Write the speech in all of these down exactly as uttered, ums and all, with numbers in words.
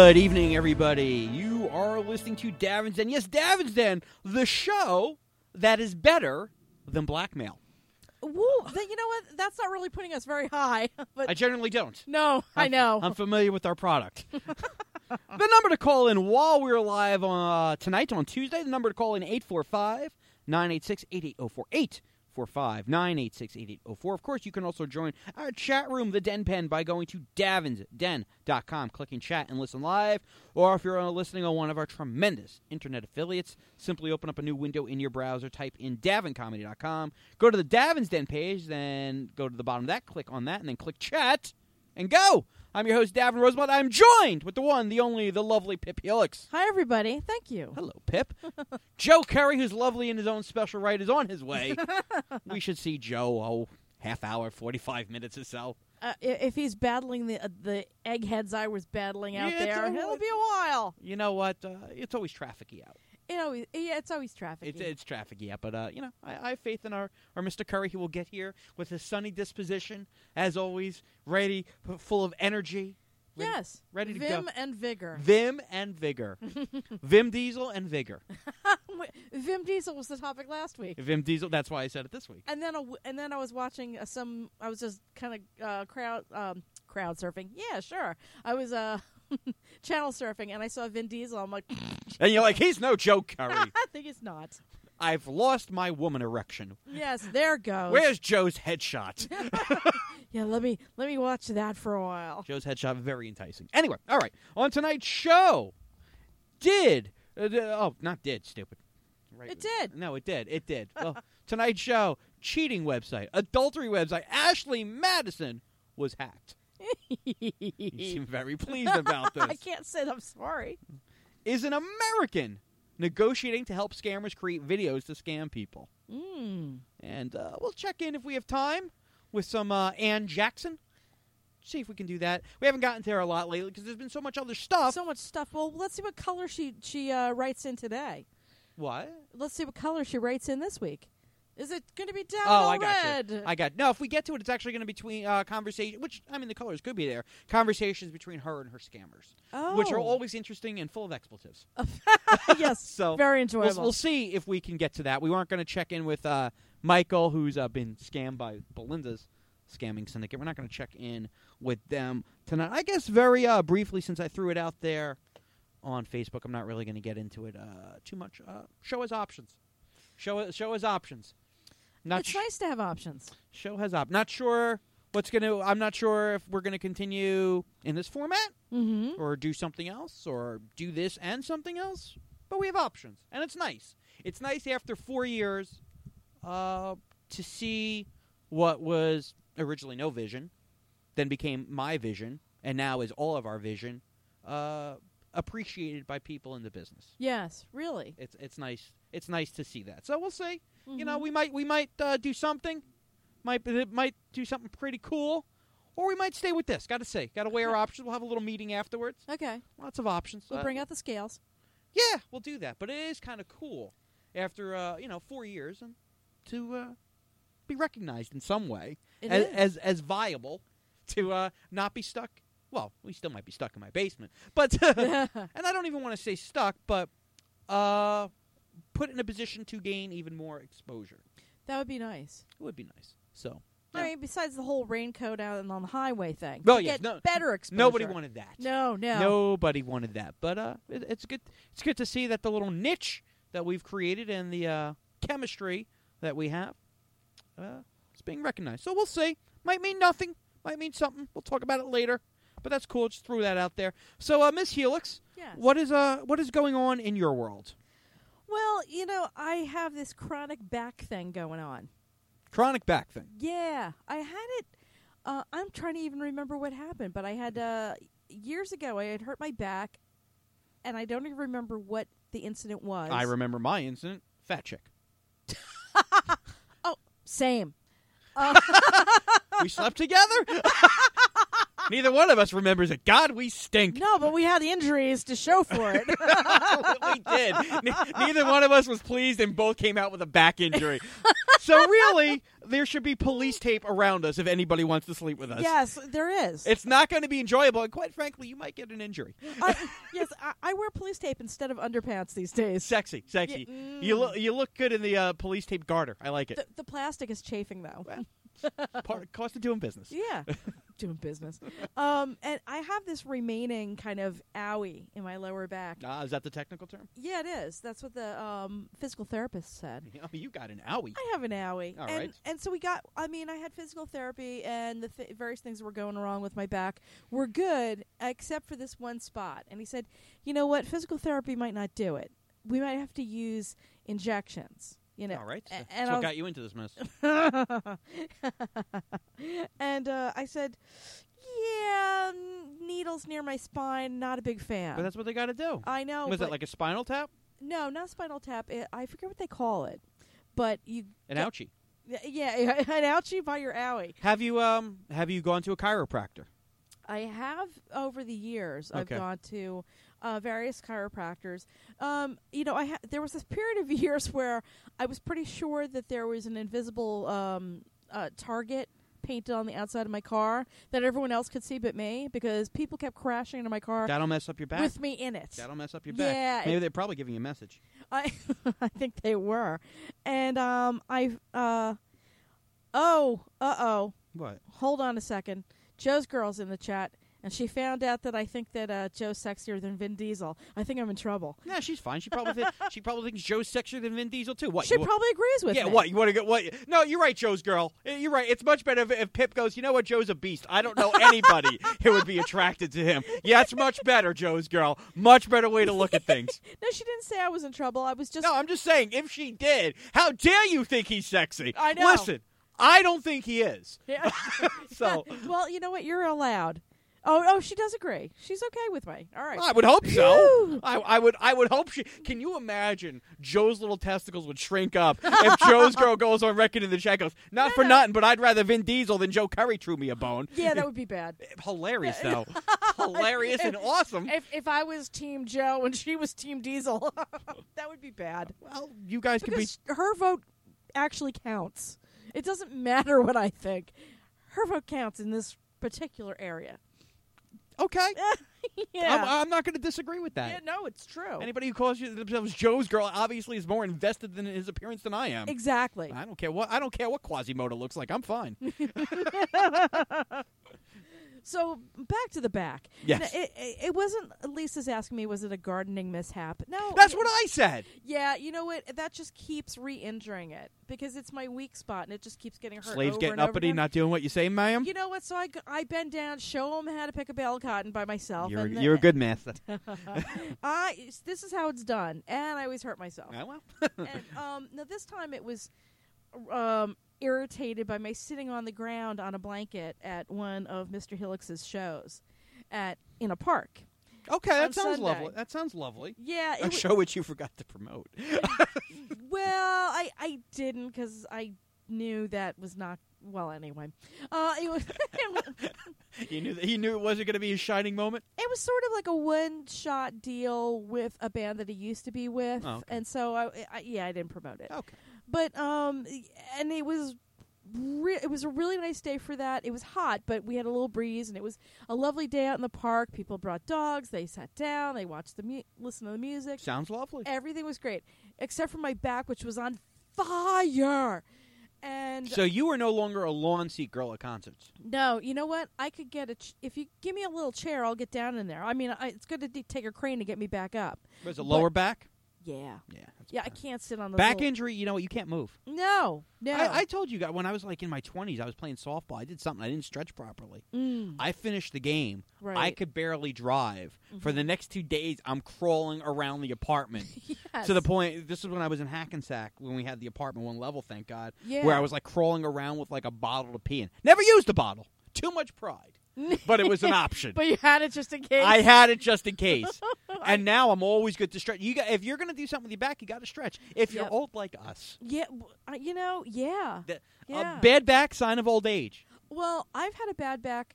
Good evening, everybody. You are listening to Davin's Den. Yes, Davin's Den, the show that is better than blackmail. Woo, the, you know what? That's not really putting us very high. But I generally don't. No, I'm, I know. I'm familiar with our product. The number to call in while we're live on, uh, tonight on Tuesday, the number to call in eight four five, nine eight six, eight eight zero four. eight four five, nine eight six, eight eight zero four. Of course, you can also join our chat room, the Den Pen, by going to davins den dot com, clicking chat and listen live. Or if you're listening on one of our tremendous internet affiliates, simply open up a new window in your browser, type in davin comedy dot com, go to the Davin's Den page, then go to the bottom of that, click on that, and then click chat, and go! I'm your host, Davin Rosemont. I'm joined with the one, the only, the lovely Pip Helix. Hi, everybody. Thank you. Hello, Pip. Joe Curry, who's lovely in his own special right, is on his way. We should see Joe, oh, half hour, forty-five minutes or so. Uh, if he's battling the uh, the eggheads I was battling out Yeah, there, it's it'll always- be a while. You know what? Uh, it's always trafficy out. You know, yeah, it's always traffic. It's, it's trafficy out, but, uh, you know, I, I have faith in our, our Mister Curry. He will get here with his sunny disposition, as always, ready, f- full of energy. Ready, Yes. ready to Vim go. and vigor. Vim and vigor. Vim Diesel and vigor. Vim Diesel was the topic last week. Vim Diesel, that's why I said it this week. And then, a, and then I was watching uh, some. I was just kind of uh, crowd um, crowd surfing. Yeah, sure. I was uh, channel surfing, and I saw Vin Diesel. I'm like, And you're like, he's no Joe Curry. I think it's not. I've lost my woman erection. Yes, there goes. Where's Joe's headshot? Yeah, let me let me watch that for a while. Joe's headshot, very enticing. Anyway, all right. On tonight's show, did uh, d- oh, not did, stupid. Right. It did. No, it did. It did. Well, tonight's show, cheating website, adultery website, Ashley Madison was hacked. You seem very pleased about this. I can't say I'm sorry. Is an American negotiating to help scammers create videos to scam people. Mm. And uh, we'll check in if we have time with some uh, Ann Jackson. See if we can do that. We haven't gotten to her a lot lately because there's been so much other stuff. So much stuff. Well, let's see what color she she uh, writes in today. What? Let's see what color she writes in this week. Is it going to be down Oh, or I got red? you. I got no. If we get to it, it's actually going to be between uh, conversation. Which I mean, the colors could be there. Conversations between her and her scammers, oh. which are always interesting and full of expletives. Yes, so very we'll, enjoyable. we'll see if we can get to that. We weren't going to check in with uh, Michael, who's uh, been scammed by Belinda's scamming syndicate. We're not going to check in with them tonight. I guess very uh, briefly, since I threw it out there on Facebook, I'm not really going to get into it uh, too much. Uh, show us options. Show show us options. Not it's sh- nice to have options. Show has op. Not sure what's going to. I'm not sure if we're going to continue in this format Mm-hmm. or do something else or do this and something else. But we have options, and it's nice. It's nice after four years uh, to see what was originally no vision, then became my vision, and now is all of our vision, uh, appreciated by people in the business. Yes, really. It's it's nice. It's nice to see that. So we'll see. Mm-hmm. You know, we might we might uh, do something. Might it might do something pretty cool, or we might stay with this. Got to say, got to weigh our options. We'll have a little meeting afterwards. Okay. Lots of options. We'll Uh, bring out the scales. Yeah, we'll do that. But it is kind of cool after uh, you know four years and to uh, be recognized in some way It as, is. as as viable to uh, not be stuck. Well, we still might be stuck in my basement, but and I don't even want to say stuck, but uh, put in a position to gain even more exposure. That would be nice. It would be nice. So, I yeah. mean, besides the whole raincoat out and on the highway thing. Well, to yes, get no- better exposure. nobody wanted that. No, no. Nobody wanted that. But uh, it, it's good. It's good to see that the little niche that we've created and the uh, chemistry that we have, uh, is being recognized. So we'll see. Might mean nothing. Might mean something. We'll talk about it later. But that's cool. Just threw that out there. So, uh, Miss Helix, Yes. what is uh what is going on in your world? Well, you know, I have this chronic back thing going on. Chronic back thing. Yeah, I had it. Uh, I'm trying to even remember what happened, but I had uh, years ago. I had hurt my back, and I don't even remember what the incident was. I remember my incident. Fat chick. Oh, same. Uh, We slept together. Neither one of us remembers it. God, we stink. no, but we had the injuries to show for it. We did. Ne- neither one of us was pleased, and both came out with a back injury. So really, there should be police tape around us if anybody wants to sleep with us. Yes, there is. It's not going to be enjoyable, and quite frankly, you might get an injury. I, yes, I, I wear police tape instead of underpants these days. Sexy, sexy. Yeah, mm. You look, you look good in the uh, police tape garter. I like it. The, the plastic is chafing, though. Well, part, cost of doing business. Yeah, doing business. Um, and I have this remaining kind of owie in my lower back. Ah, is that the technical term? Yeah, it is. That's what the um, physical therapist said. Oh, you got an owie. I have an owie. All and, right. and so we got, I mean, I had physical therapy, and the th- various things that were going wrong with my back were good, except for this one spot. And he said, you know what, physical therapy might not do it. We might have to use injections. You know, All right. A- That's and what I got you into this mess. and uh, I said, yeah, n- needles near my spine, not a big fan. But that's what they got to do. I know. Was but it like a spinal tap? no, not spinal tap. It, I forget what they call it. But you... An get- ouchie. y- Yeah, an ouchie by your owie. Have you um have you gone to a chiropractor? I have over the years. Okay. I've gone to uh, various chiropractors. Um, you know, I ha- there was this period of years where I was pretty sure that there was an invisible um, uh, target painted on the outside of my car that everyone else could see but me, because people kept crashing into my car That'll mess up your back. with me in it. That'll mess up your back. Yeah, Maybe it- they're probably giving you a message. I I think they were, and um, I uh, oh, uh oh. What? Hold on a second. Joe's girl's in the chat, and she found out that I think that uh, Joe's sexier than Vin Diesel. I think I'm in trouble. Nah, she's fine. She probably th- she probably thinks Joe's sexier than Vin Diesel too. What? She you wa- probably agrees with yeah. me. What? You want to get what? No, you're right, Joe's girl. Uh, You're right. It's much better if, if Pip goes. You know what? Joe's a beast. I don't know anybody who would be attracted to him. Yeah, it's much better, Joe's girl. Much better way to look at things. No, she didn't say I was in trouble. I was just... No, I'm just saying. If she did, how dare you think he's sexy? I know. Listen, I don't think he is. Yeah. So Well, you know what? You're allowed. Oh, oh, she does agree. She's okay with me. All right. I would hope so. Phew. I, I would. I would hope she. Can you imagine Joe's little testicles would shrink up if Joe's girl goes on record in the chat goes, not No, for no. nothing, but I'd rather Vin Diesel than Joe Curry threw me a bone. Yeah, that would be bad. Hilarious though. Hilarious and awesome. If if I was Team Joe and she was Team Diesel, that would be bad. Well, you guys could be. Because her vote actually counts. It doesn't matter what I think. Her vote counts in this particular area. Okay. Yeah. I'm, I'm not going to disagree with that. Yeah, no, it's true. Anybody who calls you themselves Joe's girl obviously is more invested in his appearance than I am. Exactly. I don't care what I don't care what Quasimodo looks like. I'm fine. So back to the back. Yes. N- It, it, it wasn't. Lisa's asking me, was it a gardening mishap? No. That's y- what I said. Yeah, you know what? That just keeps re-injuring it because it's my weak spot, and it just keeps getting hurt. Slaves over getting and over uppity, again. not doing what you say, ma'am. You know what? So I, g- I bend down, show them how to pick a bale of cotton by myself. You're, and the- you're a good master. I. This is how it's done, and I always hurt myself. Yeah, well. And um, now this time it was um, irritated by my sitting on the ground on a blanket at one of Mister Hillix's shows at in a park. Okay, that on sounds Sunday. lovely. That sounds lovely. Yeah, it A w- show which you forgot to promote. well, I I didn't because I knew that was not well. Anyway, uh, it was it was, he knew that he knew it wasn't going to be his shining moment. it was sort of like a one shot deal with a band that he used to be with, Oh, okay. and so I, I yeah I didn't promote it. Okay. But um, and it was re- it was a really nice day for that. It was hot, but we had a little breeze, and it was a lovely day out in the park. People brought dogs. They sat down. They watched the mu- listen to the music. Sounds lovely. Everything was great, except for my back, which was on fire. And So you were no longer a lawn seat girl at concerts. no, you know what? I could get a ch- if you give me a little chair, I'll get down in there. I mean, I, it's good to d- take a crane to get me back up. Was it But- lower back? Yeah, Yeah. That's yeah. I bad. can't sit on the Back little- injury, you know what? You can't move. No, no. I, I told you guys when I was like in my twenties, I was playing softball. I did something. I didn't stretch properly. Mm, I finished the game. right. I could barely drive. For the next two days, I'm crawling around the apartment. yes. To the point, this is when I was in Hackensack, when we had the apartment one level, thank God, yeah. where I was like crawling around with like a bottle to pee in. Never used a bottle. Too much pride. But it was an option. But you had it just in case. I had it just in case. And now I'm always good to stretch. You got, if you're going to do something with your back, you got to stretch. If you're Yep. old like us. Yeah, w- uh, you know, yeah. The- Yeah. A bad back, sign of old age. Well, I've had a bad back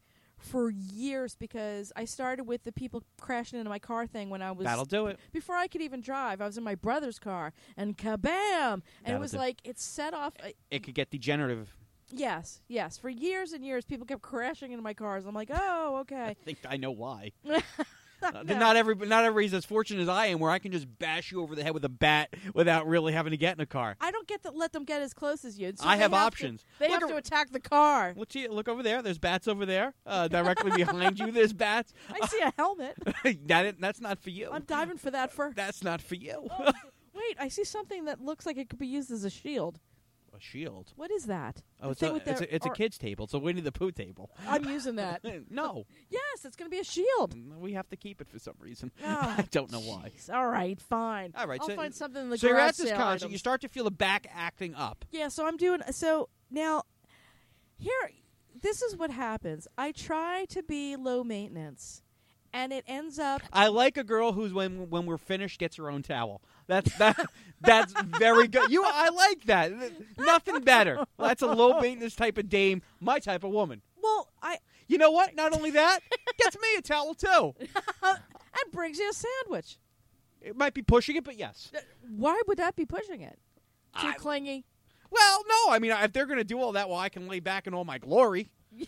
for years because I started with the people crashing into my car thing when I was That'll do it. before I could even drive. I was in my brother's car, and kabam! And That'll it was do. like it set off. Uh, It could get degenerative. yes, yes. For years and years, people kept crashing into my cars. I'm like, oh, I okay. think I know why. Uh, No. Not every, not everybody's as fortunate as I am, where I can just bash you over the head with a bat without really having to get in a car. I don't get to let them get as close as you. So I they have to- options. they Look have ar- to attack the car. Look, see, look over there. There's bats over there. Uh, directly behind you, there's bats. I see a helmet. that, that's not for you. I'm diving for that first. That's not for you. Oh, wait, I see something that looks like it could be used as a shield. A shield. What is that? Oh, The it's thing a, with it's, the- a, it's a or- kid's table. It's a Winnie the Pooh table. I'm using that. No, Yes, it's going to be a shield. we have to keep it for some reason. Oh, I don't know why. jeez. All right, fine. All right, I'll so- find something in the So you're garage at this sale concert. item. You start to feel the back acting up. Yeah, so I'm doing so now. Here, this is what happens. I try to be low maintenance, and it ends up. I like a girl who's when when we're finished gets her own towel. That's that. That's very good. You, I like that. Nothing better. That's a low maintenance type of dame. My type of woman. Well, I You know what? Not only that, gets me a towel too. and brings you a sandwich. It might be pushing it, but yes. Uh, Why would that be pushing it? Too I- clingy. Well, no. I mean, if they're going to do all that, well, I can lay back in all my glory.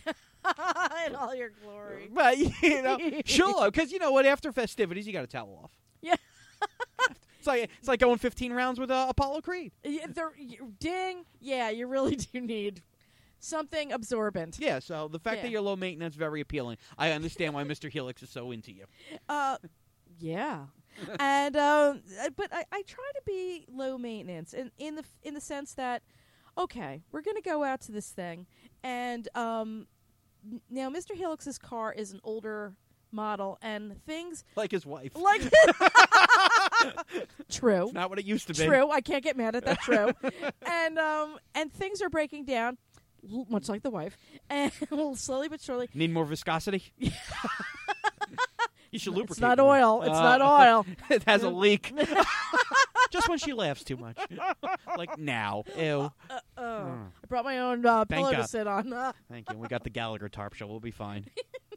In all your glory. But you know, sure. Because you know what? After festivities, you got a towel off. Yeah. It's like it's like going fifteen rounds with uh, Apollo Creed. Yeah, there- you- ding. Yeah, you really do need something absorbent. Yeah. So the fact Yeah. that you're low maintenance very appealing. I understand why Mister Helix is so into you. Uh, yeah. and um, uh, but I, I try to be low maintenance in in the f- in the sense that okay, we're gonna go out to this thing, and um, n- now Mister Helix's car is an older model, and things Like his wife. like true. It's not what it used to be. True, I can't get mad at that. True, and um, and things are breaking down, l- much like the wife, and slowly but surely. Need more viscosity? You should lubricate. It's not more. oil. It's Uh, not oil. It has a leak. Just when she laughs too much. Like now. Ew. Uh, oh. Mm. I brought my own uh, Thank pillow to God. sit on. Uh, Thank you. We got the Gallagher tarp show. We'll be fine.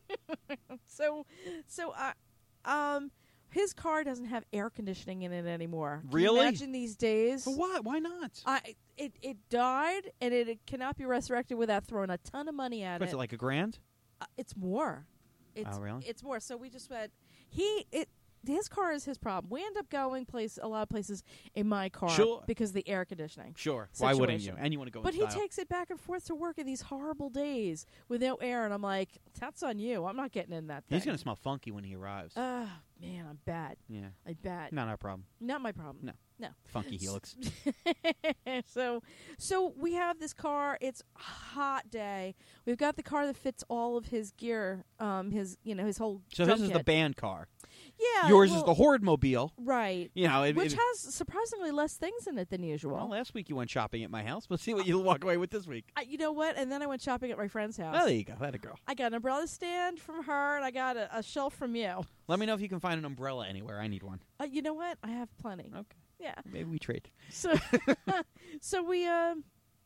so, so uh, um, his car doesn't have air conditioning in it anymore. Can you Really? imagine these days. But why? Why not? I it it died, and it, it cannot be resurrected without throwing a ton of money at What's it. it like a grand? Uh, it's more. It's, Oh, really? It's more. So we just went. He it. His car is his problem. We end up going place a lot of places in my car Sure. because of the air conditioning. Sure. Why wouldn't you? Situation. And you want to go But in he style. takes it back and forth to work in these horrible days with no air, and I'm like, that's on you. I'm not getting in that thing. He's going to smell funky when he arrives. Oh, man, I'm bad. yeah. I'm bad. Not our problem. Not my problem. No. No. Funky Helix. so, so we have this car. It's a hot day. We've got the car that fits all of his gear. Um, his you know his whole. So drum his is the kit. band car. Yeah. Yours is well, the Horde Mobile. right, You know, it, which it- has surprisingly less things in it than usual. well, last week you went shopping at my house. Let's see what you'll walk away with this week. I, you know what? And then I went shopping at my friend's house. Oh, there you go. Let it go. I got an umbrella stand from her, and I got a, a shelf from you. Let me know if you can find an umbrella anywhere. I need one. Uh, you know what? I have plenty. Okay. Yeah. Maybe we trade. So, so we um,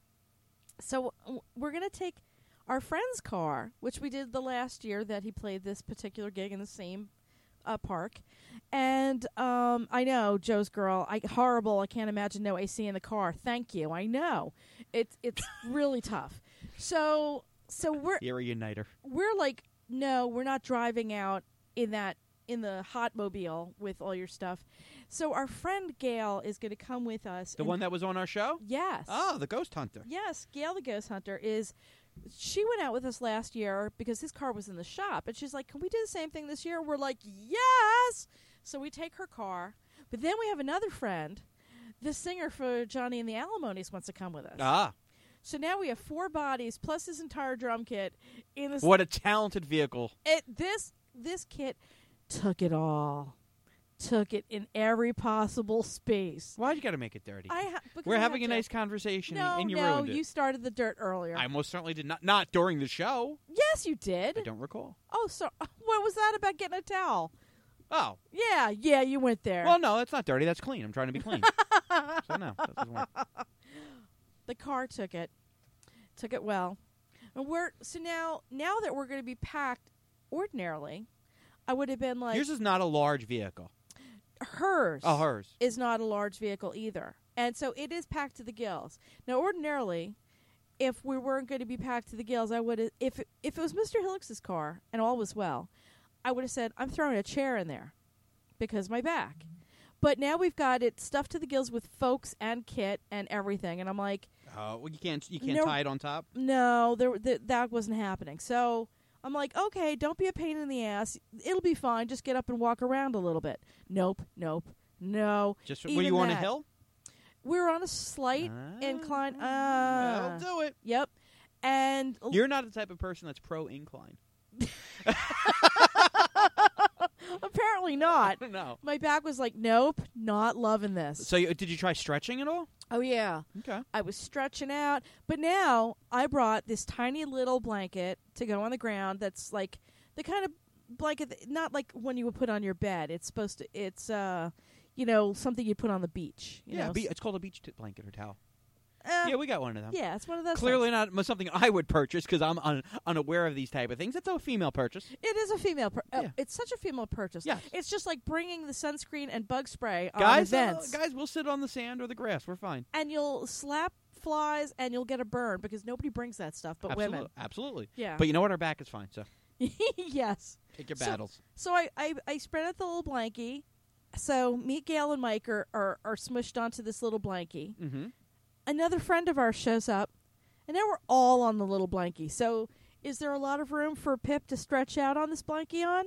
so w- we're gonna take our friend's car, which we did the last year that he played this particular gig in the same uh, park, and um, I know Joe's girl. I horrible. I can't imagine no A C in the car. Thank you. I know it's it's really tough. So so we're You're a uniter. we're like, no, we're not driving out in that in the hot mobile with all your stuff. So our friend Gail is going to come with us. The and- one that was on our show? Yes. Oh, the Ghost Hunter. Yes, Gail the Ghost Hunter is. She went out with us last year because his car was in the shop, and she's like, "Can we do the same thing this year?" We're like, "Yes!" So we take her car, but then we have another friend, the singer for Johnny and the Alimonies, wants to come with us. Ah, So now we have four bodies plus his entire drum kit in this. what a talented vehicle. It, this this kit took it all, took it in every possible space. Why'd you got to make it dirty? I ha- because We're I having a had to- nice conversation, No, and you no, ruined it. you started the dirt earlier. I most certainly did not. Not during the show. Yes, you did. I don't recall. Oh, so what was that about getting a towel? Oh, Yeah, yeah, you went there. well, no, that's not dirty. That's clean. I'm trying to be clean. So no, that doesn't work. The car took it, took it well, And we're so now now that we're going to be packed ordinarily, I would have been like Yours is not a large vehicle. hers. Oh, hers. Is not a large vehicle either. And so it is packed to the gills. Now ordinarily, if we weren't going to be packed to the gills, I would have if if it was Mister Hillix's car and all was well, I would have said I'm throwing a chair in there because my back. But now we've got it stuffed to the gills with folks and kit and everything, and I'm like, Oh, well, you can't you can't No. tie it on top. no, there th- that wasn't happening. So I'm like, okay, don't be a pain in the ass. It'll be fine. Just get up and walk around a little bit. Nope, nope, no. Just Even were you on a that. hill? We were on a slight Ah, incline. That'll Uh, do it. yep. And You're not the type of person that's pro incline. apparently not. No. My back was like, nope, not loving this. So you, did you try stretching at all? Oh, yeah. Okay. I was stretching out. But now I brought this tiny little blanket to go on the ground that's like the kind of blanket, that, not like one you would put on your bed. It's supposed to, it's, uh, you know, something you put on the beach. You Yeah, know? be, it's called a beach t- blanket or towel. Uh, Yeah, we got one of them. yeah, it's one of those Clearly things. not m- something I would purchase because I'm un- unaware of these type of things. It's a female purchase. It is a female. Pur- uh, Yeah. It's such a female purchase. Yes. It's just like bringing the sunscreen and bug spray on Guys, uh, events. guys, we'll sit on the sand or the grass. We're fine. And you'll slap flies and you'll get a burn because nobody brings that stuff but Absolutely. women. Absolutely. Yeah. But you know what? Our back is fine. So yes. pick your So- battles. So I, I, I spread out the little blankie. So me, Gail, and Mike are, are, are smushed onto this little blankie. Mm-hmm. Another friend of ours shows up, and now we're all on the little blankie. So is there a lot of room for Pip to stretch out on this blankie on?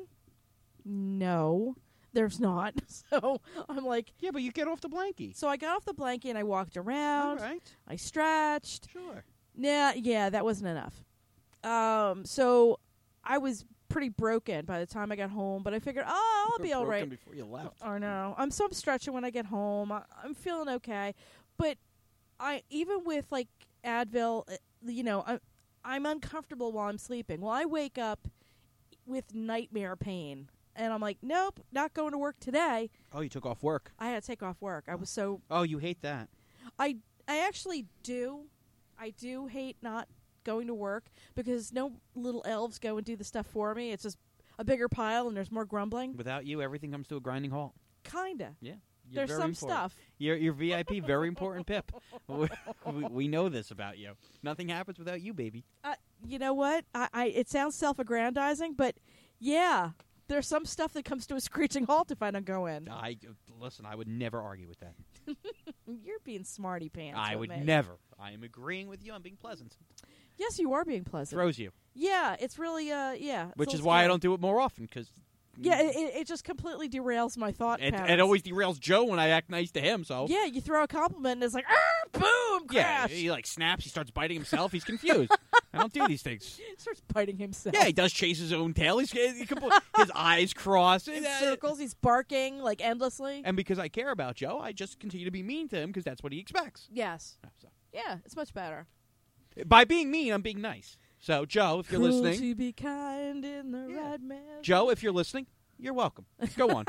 No, there's not. So I'm like, Yeah, but you get off the blankie. so I got off the blankie and I walked All around. right. I stretched. Sure. Nah, yeah, that wasn't enough. Um, so I was pretty broken by the time I got home, but I figured, oh, I'll be all right. Before you left. I know. I'm so I'm stretching when I get home. I, I'm feeling okay, but I even with like Advil, uh, you know, I, I'm uncomfortable while I'm sleeping. Well, I wake up with nightmare pain, and I'm like, nope, not going to work today. Oh, you took off work. I had to take off work. I was so Oh, you hate that. I I actually do. I do hate not going to work because no little elves go and do the stuff for me. It's just a bigger pile and there's more grumbling. Without you, everything comes to a grinding halt. Kinda. Yeah. You're There's very some important. stuff. You're, you're V I P, very important, Pip. we, we- we know this about you. Nothing happens without you, baby. Uh, you know what? I, I it sounds self-aggrandizing, but yeah, there's some stuff that comes to a screeching halt if I don't go in. I uh, listen. I would never argue with that. You're being smarty pants. I with would me. never. I am agreeing with you. I'm being pleasant. Yes, you are being pleasant. Throws you, Yeah, it's really uh yeah. it's which a is little why I scary. don't do it more often. Because Yeah, it, it it just completely derails my thought it, patterns. it always derails Joe when I act nice to him. So Yeah, you throw a compliment and it's like, ah, boom, yeah, crash. he like snaps. He starts biting himself. He's confused. I don't do these things. Starts biting himself. Yeah, he does chase his own tail. He's he compl- his eyes cross. in Uh, circles. He's barking like endlessly. And because I care about Joe, I just continue to be mean to him because that's what he expects. Yes. So, Yeah, it's much better. by being mean, I'm being nice. So, Joe, if you're Cruel listening, to be kind in the Yeah. right measure. Joe, if you're listening, you're welcome. Go on.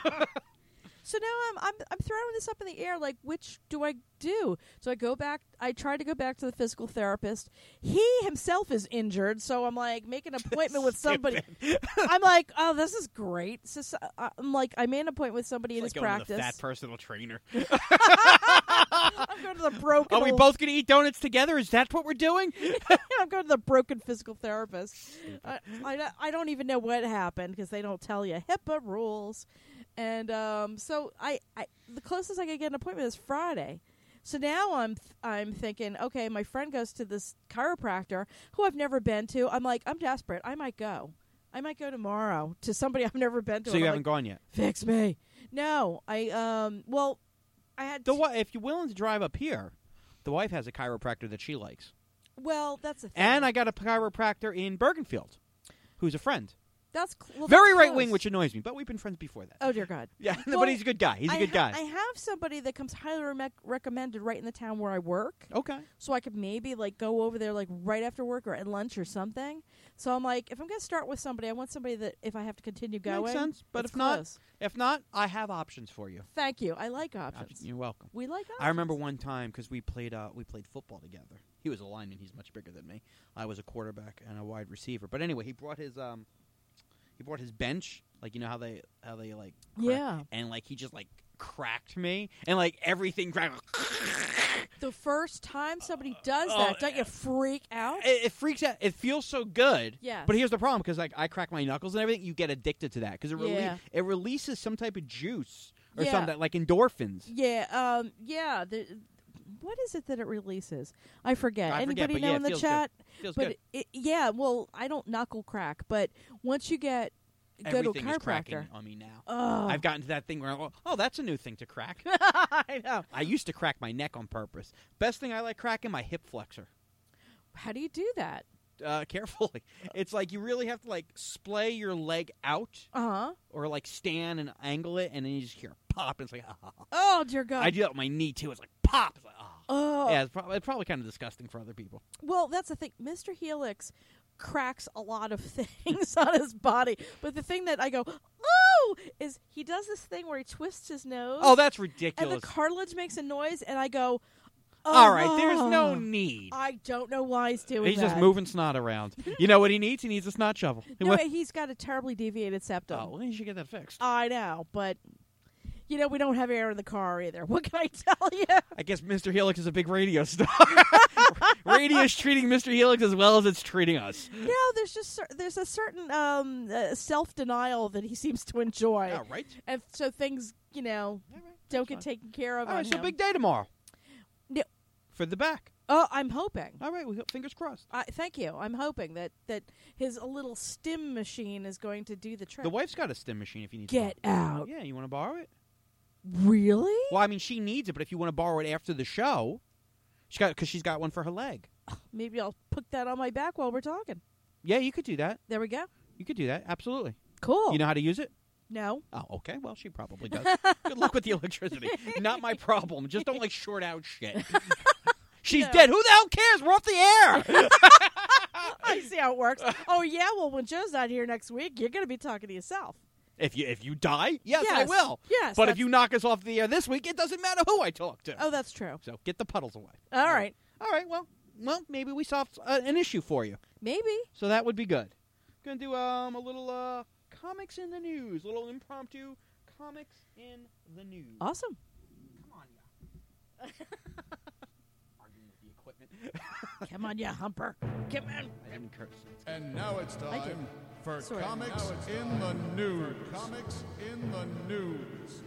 So now I'm I'm I'm throwing this up in the air. Like, which do I do? So I go back. I tried to go back to the physical therapist. He himself is injured, so I'm like making an appointment with somebody. I'm like, oh, this is great. So, so, uh, I'm like, I made an appointment with somebody in It's his like going to the practice. fat personal trainer. I'm going to the broken. Are we old- both going to eat donuts together? Is that what we're doing? I'm going to the broken physical therapist. I, I, I don't even know what happened because they don't tell you. HIPAA rules. And um, so I, I the closest I could get an appointment is Friday. So now I'm th- I'm thinking, okay, my friend goes to this chiropractor who I've never been to. I'm like, I'm desperate. I might go. I might go tomorrow to somebody I've never been to. So And you I'm haven't gone yet. like, fix me. No, I um. Well, I had. The t- wi- if you're willing to drive up here, the wife has a chiropractor that she likes. well, that's the thing. And I got a chiropractor in Bergenfield, who's a friend. that's cl- well, Very that's right wing, close. which annoys me, but we've been friends before that. Oh dear God. Yeah, Well, but he's a good guy. He's a I good ha- guy. I have somebody that comes highly re- recommended right in the town where I work, Okay. so I could maybe like go over there like right after work or at lunch or something. So I'm like, if I'm going to start with somebody, I want somebody that if I have to continue going, Makes sense. But it's if not, close. if not, I have options for you. Thank you. I like options. You're welcome. We like options. I remember one time because we played uh, we played football together. he was a lineman. He's much bigger than me. I was a quarterback and a wide receiver. But anyway, he brought his um, he brought his bench. Like, you know how they how they like crack, Yeah. and like he just like cracked me and like everything cracked. The first time somebody does Oh, that, don't you freak out? It, it freaks out. It feels so good. Yes. But here's the problem, because like I crack my knuckles and everything, you get addicted to that because it, rele- Yeah. it releases some type of juice or Yeah. something like endorphins. Yeah, um, yeah. The, what is it that it releases? I forget. I forget, Anybody but know yeah, in it the feels chat? good. Feels But good. it, yeah, well, I don't knuckle crack, but once you get go Everything to a is cracking chiropractor, on me now. oh, I've gotten to that thing where, oh, oh, that's a new thing to crack. I know. I used to crack my neck on purpose. Best thing I like cracking, my hip flexor. How do you do that? Uh, carefully. It's like you really have to like splay your leg out Uh huh. or like stand and angle it, and then you just hear a pop, and it's like, ah. Oh dear God. I do that with my knee too. It's like pop. It's like, ah. Oh. Yeah, it's, pro- it's probably kind of disgusting for other people. Well, that's the thing. Mister Helix cracks a lot of things on his body, but the thing that I go, oh, is he does this thing where he twists his nose. Oh, that's and ridiculous. the cartilage makes a noise, and I go, oh, All right, there's no need. I don't know why he's doing He's that. just moving snot around. You know what he needs? He needs a snot shovel. No, he's got a terribly deviated septum. Oh, well, you should get that fixed. I know, but you know we don't have air in the car either. What can I tell you? I guess Mister Helix is a big radio star. Radio is treating Mister Helix as well as it's treating us. No, there's just cer- there's a certain um, uh, self denial that he seems to enjoy, Yeah, right? and so things you know All right, don't that's get fine. taken care of. All on right, so him. big day tomorrow. Yeah. For the back. Oh, I'm hoping. All right, we fingers crossed. I thank you. I'm hoping that that his little stim machine is going to do the trick. The wife's got a stim machine if you need Get to. out. Yeah, you want to borrow it? Really? Well, I mean, she needs it, but if you want to borrow it after the show, she got because she's got one for her leg. Maybe I'll put that on my back while we're talking. Yeah, you could do that. There we go. You could do that. Absolutely. Cool. You know how to use it? No. Oh, okay. Well, she probably does. Good luck with the electricity. Not my problem. Just don't like short out shit. She's No. dead. Who the hell cares? We're off the air. I see how it works. Oh yeah. Well, when Joe's not here next week, you're going to be talking to yourself. If you if you die, yes, I Yes. will. Yes. But if that's- you knock us off the air this week, it doesn't matter who I talk to. Oh, that's true. So get the puddles away. All right. All right. Well, well, maybe we solved uh, an issue for you. Maybe. So that would be good. Gonna do um a little uh comics in the news, a little impromptu comics in the news. Awesome. Come on, yeah. Arguing with the equipment. Come on, you humper. Come on. I didn't curse. And now it's I did. time for Sort of. Comics in the News. Comics in the News.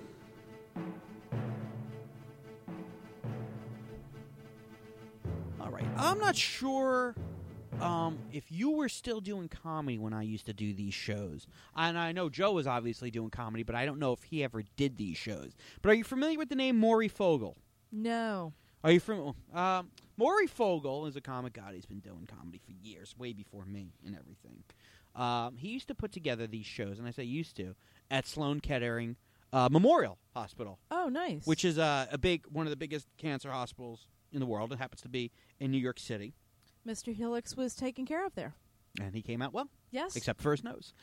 All right. I'm not sure um, if you were still doing comedy when I used to do these shows. And I know Joe was obviously doing comedy, but I don't know if he ever did these shows. But are you familiar with the name Maury Fogel? No. Are you from um, Maury Fogel is a comic god. He's been doing comedy for years, way before me and everything. Um, he used to put together these shows, and I say used to, at Sloan Kettering uh, Memorial Hospital, Oh, nice. which is uh, a big one of the biggest cancer hospitals in the world. It happens to be in New York City, Mister Helix was taken care of there. and he came out well, Yes. except for his nose.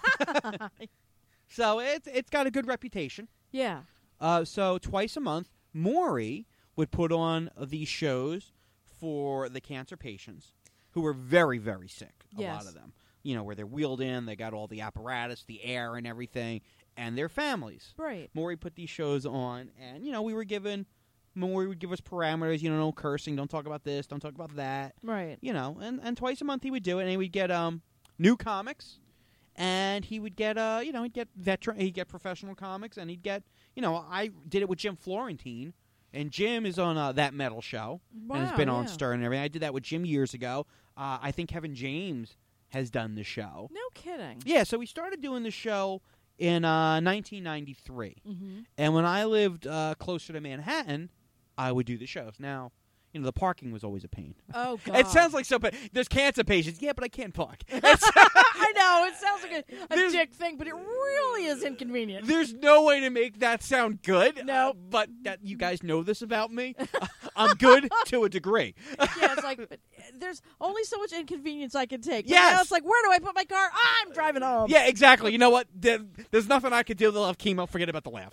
So it's it's got a good reputation. Yeah. Uh, so twice a month, Maury would put on these shows for the cancer patients who were very, very sick, a Yes. lot of them. You know, where they're wheeled in, they got all the apparatus, the air and everything, and their families. Right. Maury put these shows on, and, you know, we were given, Maury would give us parameters, you know, no cursing, don't talk about this, don't talk about that, Right. you know, and, and twice a month he would do it, and he would get um new comics, and he would get, uh, you know, he'd get veteran, he'd get professional comics, and he'd get, you know, I did it with Jim Florentine, and Jim is on uh, That Metal Show, Wow, and has been on yeah. Stern and everything. I did that with Jim years ago. Uh, I think Kevin James has done the show. No kidding. Yeah, so we started doing the show in uh, nineteen ninety-three. Mm-hmm. And when I lived uh, closer to Manhattan, I would do the shows. Now, you know, the parking was always a pain. Oh, God. It sounds like so bad. There's cancer patients. Yeah, but I can't park. I know. It sounds like a, a There's- dick thing, but it really is inconvenient. There's no way to make that sound good. No. uh, but that you guys know this about me. I'm good to a degree. Yeah, it's like, but there's only so much inconvenience I can take. But Yes. now it's like, where do I put my car? Ah, I'm driving home. Yeah, exactly. You know what? There, there's nothing I could do. They'll have chemo. Forget about the laugh.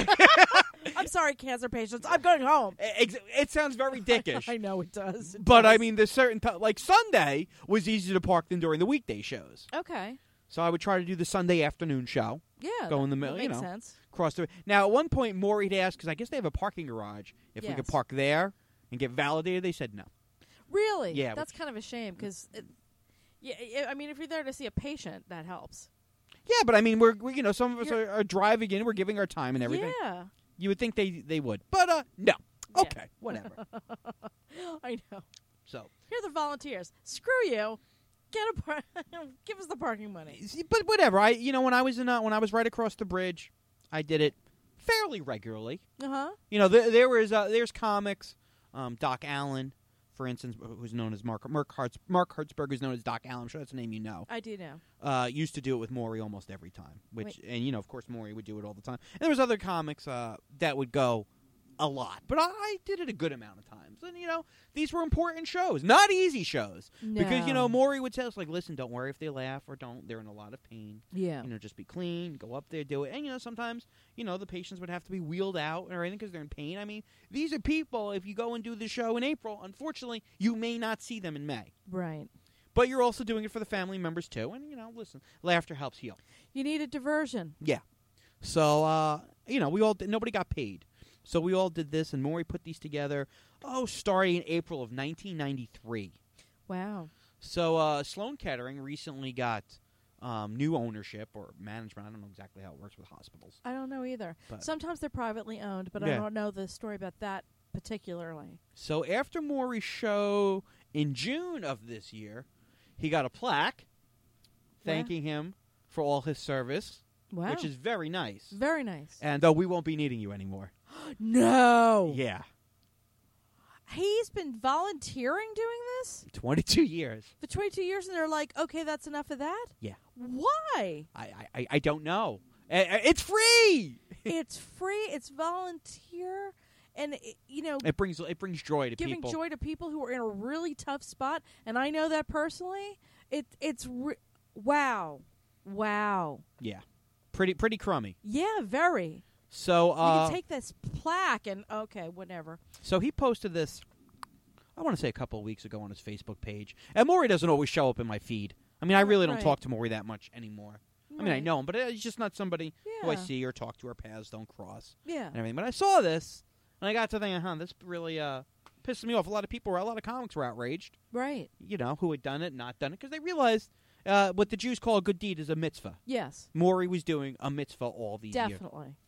I'm sorry, cancer patients. I'm going home. It, it sounds very dickish. I know it does. It But does. I mean, there's certain t- like Sunday was easier to park than during the weekday shows. Okay. So I would try to do the Sunday afternoon show. Yeah. Go in the that middle, you makes know. sense. Cross the now. At one point, Maury had asked because I guess they have a parking garage. If we could Yes. park there and get validated, they said no. Really? Yeah, That's kind of a shame because, yeah, I I mean, if you're there to see a patient, that helps. Yeah, but I mean, we're, we're you know some of us are, are driving in. We're giving our time and everything. Yeah. You would think they they would, but uh, no. Yeah. Okay, whatever. I know. So, Here are the volunteers. Screw you. Get a par- Give us the parking money. see, but whatever. I you know when I was in uh, when I was right across the bridge, I did it fairly regularly. Uh huh. You know, there, there was uh, there's comics. Um, Doc Allen, for instance, who's known as Mark Mark Hertz, Mark Hertzberg, is known as Doc Allen. I'm sure that's a name you know. I do know. Uh, used to do it with Maury almost every time. Which Wait. and you know, of course, Maury would do it all the time. And there was other comics uh, that would go a lot, but I, I did it a good amount of times. And you know, these were important shows, not easy shows, because you know, No. Maury would tell us like, listen, don't worry if they laugh or don't. They're in a lot of pain. Yeah. You know, just be clean, go up there, do it. And, you know, sometimes, you know, the patients would have to be wheeled out or anything because they're in pain. I mean, these are people, if you go and do the show in April, unfortunately, you may not see them in May. Right. But you're also doing it for the family members, too. And, you know, listen, laughter helps heal. You need a diversion. Yeah. So, uh, you know, we all did, nobody got paid. So we all did this, and Maury put these together, oh, starting in April of nineteen ninety-three. Wow. So uh, Sloan Kettering recently got um, new ownership or management. I don't know exactly how it works with hospitals. I don't know either. But- Sometimes they're privately owned, but I Yeah. don't know the story about that particularly. So after Maury's show in June of this year, he got a plaque thanking him for all his service, Wow. which is very nice. Very nice. And though we won't be needing you anymore. No. Yeah. He's been volunteering doing this twenty-two years. for twenty-two years, and they're like, okay, that's enough of that? Yeah. Why? I I, I- I don't know. Uh, uh, It's free. It's free. It's volunteer. And, it, you know, It brings it brings joy to giving people. joy to people who are in a really tough spot. And I know that personally. It It's, re- wow. Wow. Yeah. Pretty pretty crummy. Yeah, very. So You uh can take this plaque and, okay, whatever. so he posted this I want to say a couple of weeks ago on his Facebook page. And Maury doesn't always show up in my feed. I mean, I really don't Right. talk to Maury that much anymore. I mean, I Right. know him, but he's just not somebody who I Yeah. see or talk to. Our paths don't cross Yeah. and everything. But I saw this, and I got to thinking, huh, this really uh, pissed me off. A lot of people, were, a lot of comics were outraged, Right. you know, who had done it, not done it, because they realized uh, what the Jews call a good deed is a mitzvah. Yes. Maury was doing a mitzvah all these years. Definitely.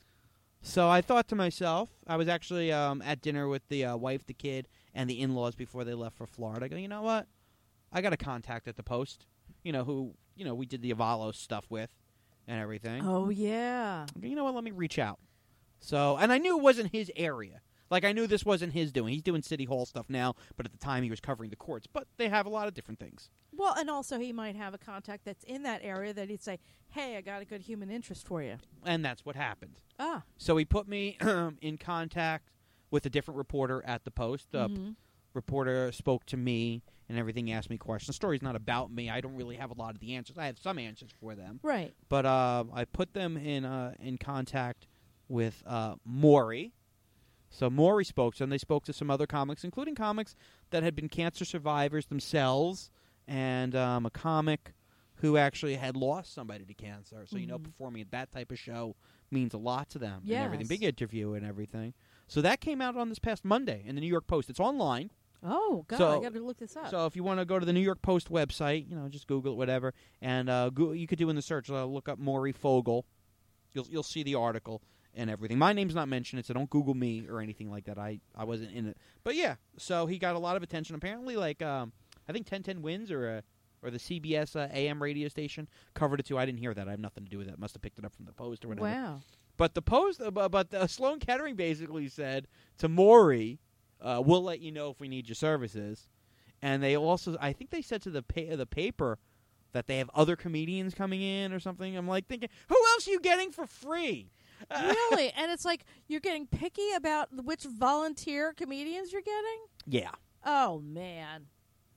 So I thought to myself, I was actually um, at dinner with the uh, wife, the kid, and the in-laws before they left for Florida. I go, you know what? I got a contact at the Post, you know, who, you know, we did the Avalos stuff with and everything. Oh, yeah. I go, you know what? Let me reach out. So, and I knew it wasn't his area. Like, I knew this wasn't his doing. He's doing City Hall stuff now, but at the time he was covering the courts. But they have a lot of different things. Well, and also he might have a contact that's in that area that he'd say, hey, I got a good human interest for you. And that's what happened. Ah. So he put me in contact with a different reporter at the Post. The Mhm. reporter spoke to me and everything, asked me questions. The story's not about me. I don't really have a lot of the answers. I have some answers for them. Right. But uh, I put them in uh, in contact with uh, Maury. So Maury spoke to them. They spoke to some other comics, including comics that had been cancer survivors themselves, and um, a comic who actually had lost somebody to cancer. So, you know, Mhm. performing at that type of show means a lot to them and everything. Yes. Big interview and everything. So that came out on this past Monday in the New York Post. It's online. Oh, God, So- I got to look this up. So if you want to go to the New York Post website, you know, just Google it, whatever, and uh, go, you could do in the search, uh, look up Maury Fogel. You'll you'll see the article and everything. My name's not mentioned, so don't Google me or anything like that. I, I wasn't in it. But yeah, so he got a lot of attention. Apparently, like um, I think ten ten Wins or uh, or the C B S uh, A M radio station covered it too. I didn't hear that. I have nothing to do with that. Must have picked it up from the Post or whatever. Wow. But the Post, uh, bu- but uh, Sloan Kettering basically said to Maury, uh, "We'll let you know if we need your services." And they also, I think they said to the pa- the paper that they have other comedians coming in or something. I'm like thinking, who else are you getting for free? Really? And it's like you're getting picky about which volunteer comedians you're getting? Yeah. Oh, man.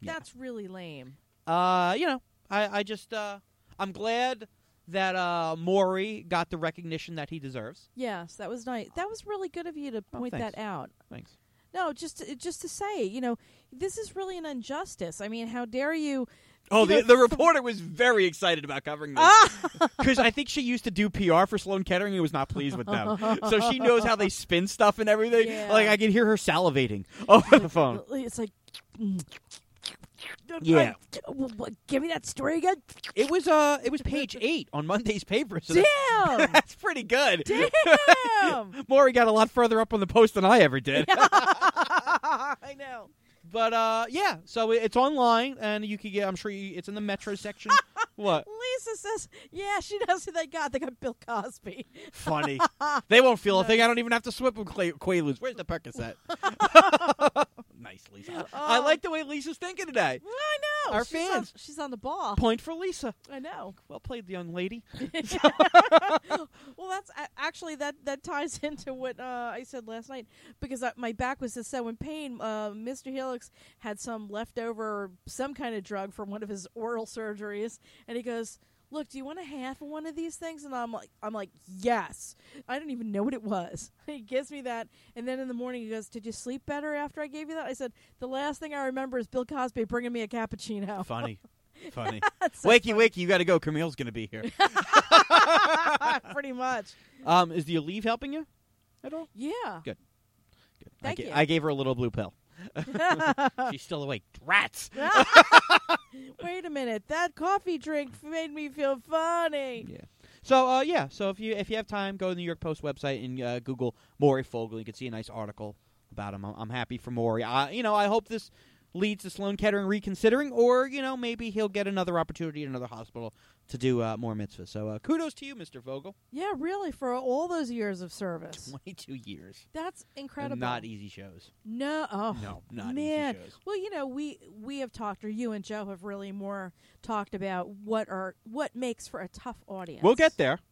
Yeah. That's really lame. Uh, you know, I, I just, uh, I'm glad that uh, Maury got the recognition that he deserves. Yes, that was nice. That was really good of you to Oh, point thanks. that out. Thanks. No, just to, just to say, you know, this is really an injustice. I mean, how dare you? Oh, you the know, the reporter was very excited about covering this. Ah! Because I think she used to do P R for Sloan Kettering and was not pleased with them. So she knows how they spin stuff and everything. Yeah. Like, I can hear her salivating over the phone. It's like, mm. Yeah. Give me that story again. It was uh, it was page eight on Monday's paper. So Damn. that- that's pretty good. Damn. Maury got a lot further up on the post than I ever did. I know. But uh, yeah, so it- it's online, and you can get. I'm sure you, it's in the Metro section. What? Lisa says, yeah, she knows who they got. They got Bill Cosby. Funny. They won't feel a thing. I don't even have to swip with Quay- Quaaludes. Where's the Percocet? Nice, Lisa. I Oh. like the way Lisa's thinking today. I know. Our she's fans. On, she's on the ball. Point for Lisa. I know. Well played, young lady. Well, that's a- actually that that ties into what uh, I said last night because I, my back was just so in pain. Uh, Mister Helix had some leftover, some kind of drug from one of his oral surgeries, and he goes, "Look, do you want a half of one of these things?" And I'm like, "I'm like, yes." I didn't even know what it was. He gives me that, and then in the morning he goes, "Did you sleep better after I gave you that?" I said, "The last thing I remember is Bill Cosby bringing me a cappuccino." Funny. Funny. That's so wakey, funny. wakey, you got to go. Camille's going to be here. Pretty much. um, is the Aleve helping you at all? Yeah. Good. Good. Thank I, ga- you. I gave her a little blue pill. She's still awake. Rats. Wait a minute. That coffee drink made me feel funny. Yeah. So uh, yeah. So if you if you have time, go to the New York Post website and uh, Google Maury Fogel. You can see a nice article about him. I'm, I'm happy for Maury. I, you know, I hope this leads to Sloan Kettering reconsidering, or you know, maybe he'll get another opportunity in another hospital to do uh, more mitzvahs. So uh, kudos to you, Mister Vogel. Yeah, really, for all those years of service. Twenty-two years. That's incredible. And not easy shows. No, oh, No, not man. easy shows. Well, you know, we we have talked, or you and Joe have really more talked about what are what makes for a tough audience. We'll get there.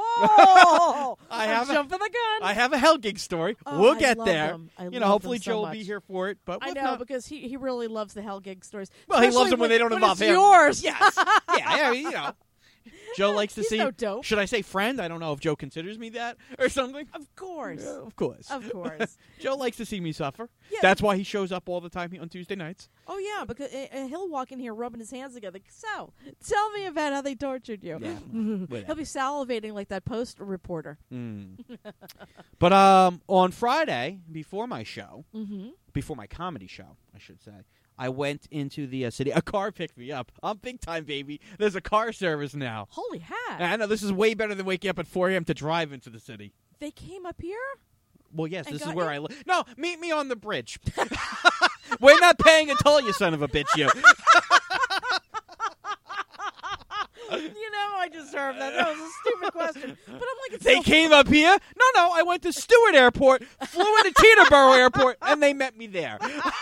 Oh, I I'm have a- jumping the gun. I have a Hell Gig story. Oh, we'll I get love there. them. I you know, love hopefully them so Joe will much. be here for it. But I if know not, because he, he really loves the Hell Gig stories. well, he loves Especially them when they don't when involve it's him. yours. Yes. Yeah. I mean, you know. Joe likes to He's see. no dope. Should I say friend? I don't know if Joe considers me that or something. Of course. Yeah, of course. Of course. Joe likes to see me suffer. Yeah. That's why he shows up all the time on Tuesday nights. Oh, yeah, because uh, uh, he'll walk in here rubbing his hands together. So, tell me about how they tortured you. Yeah, whatever. He'll be salivating like that Post reporter. Mm. But um, on Friday, before my show, Mm-hmm. before my comedy show, I should say, I went into the uh, city. A car picked me up. I'm big time, baby. There's a car service now. Holy hat. And I know this is way better than waking up at four a.m. to drive into the city. They came up here? Well, yes, And this is got where you? I live. No, meet me on the bridge. We're not paying a toll, you son of a bitch, you. You know, I deserve that. That was a stupid question. But I'm like, it's They so came up here. No, no, I went to Stewart Airport, flew into Teterboro Airport, and they met me there.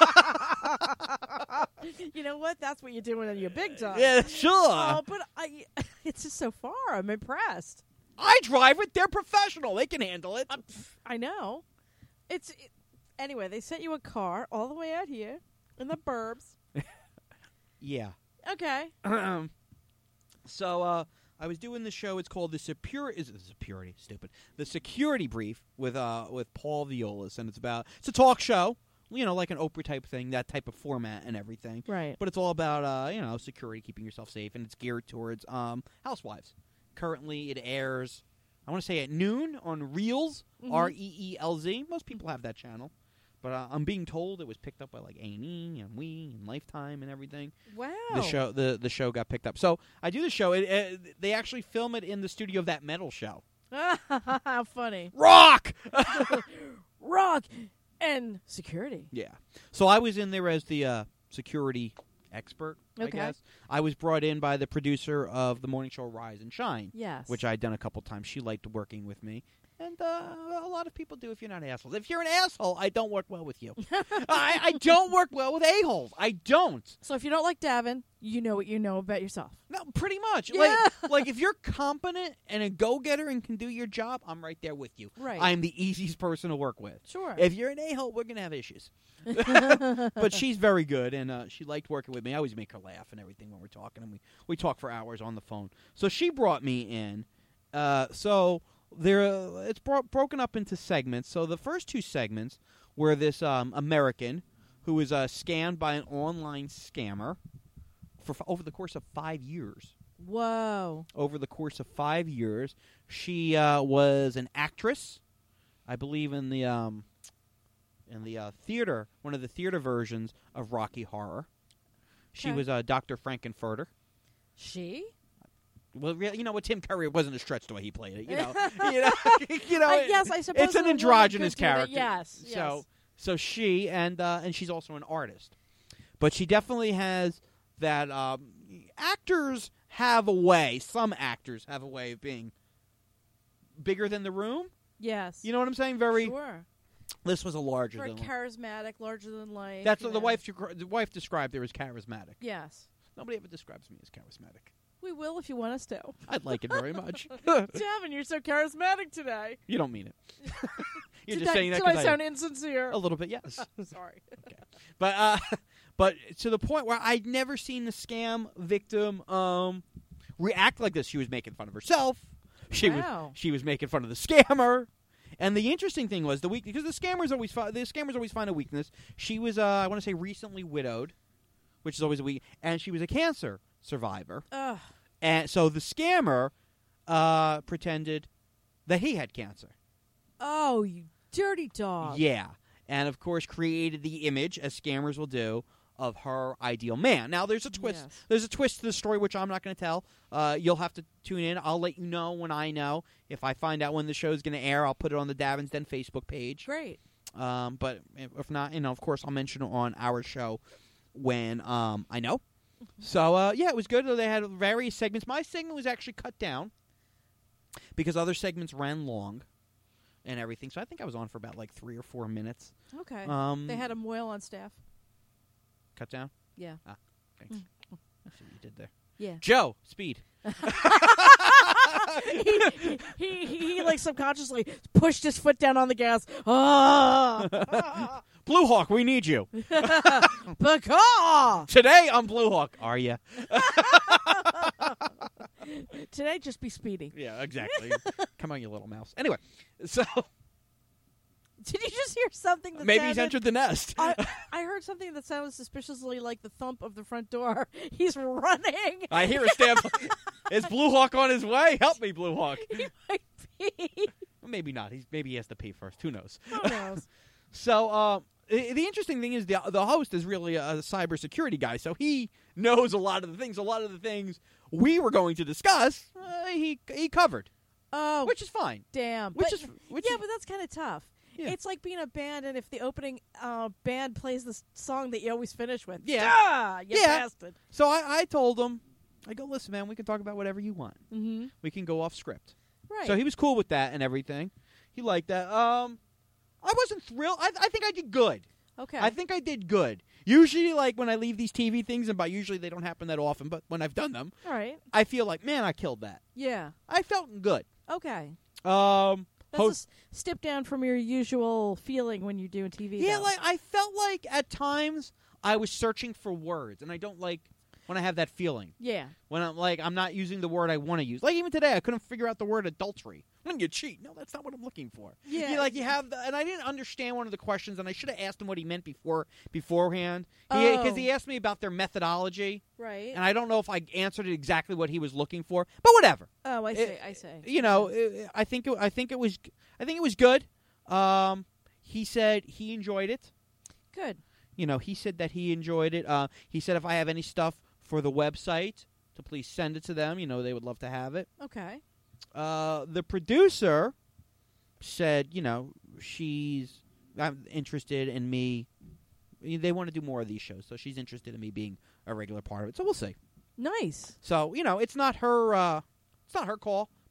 You know what? That's what you're doing in your big time. Yeah, sure. Oh, but I, it's just so far. I'm impressed. I drive it. They're professional. They can handle it. I know. It's it, anyway. They sent you a car all the way out here in the burbs. Yeah. Okay. So uh, I was doing the show. It's called the Security. Is it the Security? Stupid. The Security Brief with uh with Paul Violas, and it's about it's a talk show. You know, like an Oprah type thing, that type of format and everything. Right. But it's all about uh you know security, keeping yourself safe, and it's geared towards um housewives. Currently, it airs. I want to say at noon on Reels, Mhm. R E E L Z. Most people have that channel. But uh, I'm being told it was picked up by like A and E and We and Lifetime and everything. Wow. The show, the the show got picked up. So I do the show. It, it, they actually film it in the studio of that metal show. How funny. Rock. Rock and security. Yeah. So I was in there as the uh, security expert. Okay. I guess I was brought in by the producer of the morning show Rise and Shine. Yes. Which I had done a couple times. She liked working with me, and And uh, a lot of people do if you're not assholes. If you're an asshole, I don't work well with you. I, I don't work well with a-holes. I don't. So if you don't like Davin, you know what you know about yourself. No, pretty much. Yeah. Like, like if you're competent and a go-getter and can do your job, I'm right there with you. Right. I'm the easiest person to work with. Sure. If you're an a-hole, we're going to have issues. But she's very good, and uh, she liked working with me. I always make her laugh and everything when we're talking, and we, we talk for hours on the phone. So she brought me in. Uh, so there, uh, it's bro- broken up into segments. So the first two segments were this um, American who was uh, scammed by an online scammer for f- over the course of five years. Whoa. Over the course of five years, she uh, was an actress, I believe, in the um, in the uh, theater, one of the theater versions of Rocky Horror. She Okay. was uh, Doctor Frankenfurter. She? Well, really, you know, with Tim Curry, it wasn't a stretch the way he played it. You know, you know, you know. I, it- yes, I suppose it's an a woman androgynous could do that. character. Yes. Yes. So, so she and uh, and she's also an artist, but she definitely has that. Um, actors have a way. Some actors have a way of being bigger than the room. yes. You know what I'm saying? Very. Sure. This was a larger Very than life. charismatic, larger than life. That's you what the know. wife. The wife described her as charismatic. Yes. Nobody ever describes me as charismatic. We will if you want us to. I'd like it very much. Davin, you're so charismatic today. You don't mean it. You're did just I, saying that did I 'cause sound insincere? a little bit. Yes. Sorry. But uh, but to the point where I'd never seen the scam victim um, react like this. She was making fun of herself. She Wow. was she was making fun of the scammer. And the interesting thing was the weak because the scammers always fi- the scammers always find a weakness. She was uh, I want to say recently widowed, which is always a weak, and she was a cancer survivor. Ugh. And so the scammer uh, pretended that he had cancer. Oh, you dirty dog. Yeah. And, of course, created the image, as scammers will do, of her ideal man. Now, there's a twist. Yes. There's a twist to the story, which I'm not going to tell. Uh, you'll have to tune in. I'll let you know when I know. If I find out when the show's going to air, I'll put it on the Davin's Den Facebook page. Great. Um, but if not, you know, of course, I'll mention it on our show when um, I know. So, uh, yeah, it was good. They had various segments. My segment was actually cut down because other segments ran long and everything. So I think I was on for about like three or four minutes. Okay. Um, They had a Moyle on staff. cut down? Yeah. Thanks. That's what you did there. Yeah. Joe, speed. he, he, he, he, like, subconsciously pushed his foot down on the gas. Ah! Blue Hawk, we need you. Bacaw! Today I'm Blue Hawk. Are you? Today, just be speedy. Yeah, exactly. Come on, you little mouse. Anyway, so Did you just hear something that maybe he's sounded- entered the nest. I, I heard something that sounded suspiciously like the thump of the front door. He's running. I hear a stamp. Is Blue Hawk on his way? Help me, Blue Hawk. He might be. Well, maybe not. He's maybe he has to pee first. Who knows? Who knows? So, uh, i- the interesting thing is the the host is really a cybersecurity guy, so he knows a lot of the things. A lot of the things we were going to discuss, uh, he he covered, Oh, which is fine. damn. Which But- is which yeah, is, but that's kind of tough. Yeah. It's like being a band, and if the opening uh, band plays the s- song that you always finish with, Yeah. ah, you Yeah. bastard. so. I, I told him, I go, listen, man, we can talk about whatever you want. Mm-hmm. We can go off script. Right. So he was cool with that and everything. He liked that. Um, I wasn't thrilled. I, I think I did good. okay. I think I did good. Usually, like when I leave these T V things, and by usually they don't happen that often, but when I've done them, All right. I feel like, man, I killed that. Yeah. I felt good. Okay. Um, That's ho- a s- step down from your usual feeling when you're doing T V. yeah, though. like I felt like at times I was searching for words, and I don't like when I have that feeling. Yeah. When I'm like, I'm not using the word I want to use. Like even today, I couldn't figure out the word adultery. When you cheat, no, that's not what I'm looking for. Yeah. You, like you have, the, and I didn't understand one of the questions, and I should have asked him what he meant before beforehand. Because Oh. he, he asked me about their methodology, Right. and I don't know if I answered it exactly what he was looking for. But whatever. oh, I see. it- I see. You know, it, I think it, I think it was I think it was good. Um, he said he enjoyed it. Good. You know, he said that he enjoyed it. Uh, he said if I have any stuff for the website, to please send it to them. You know, they would love to have it. Okay. Uh, the producer said, you know, she's I'm interested in me. They want to do more of these shows, so she's interested in me being a regular part of it. So we'll see. Nice. So you know, it's not her. Uh, it's not her call.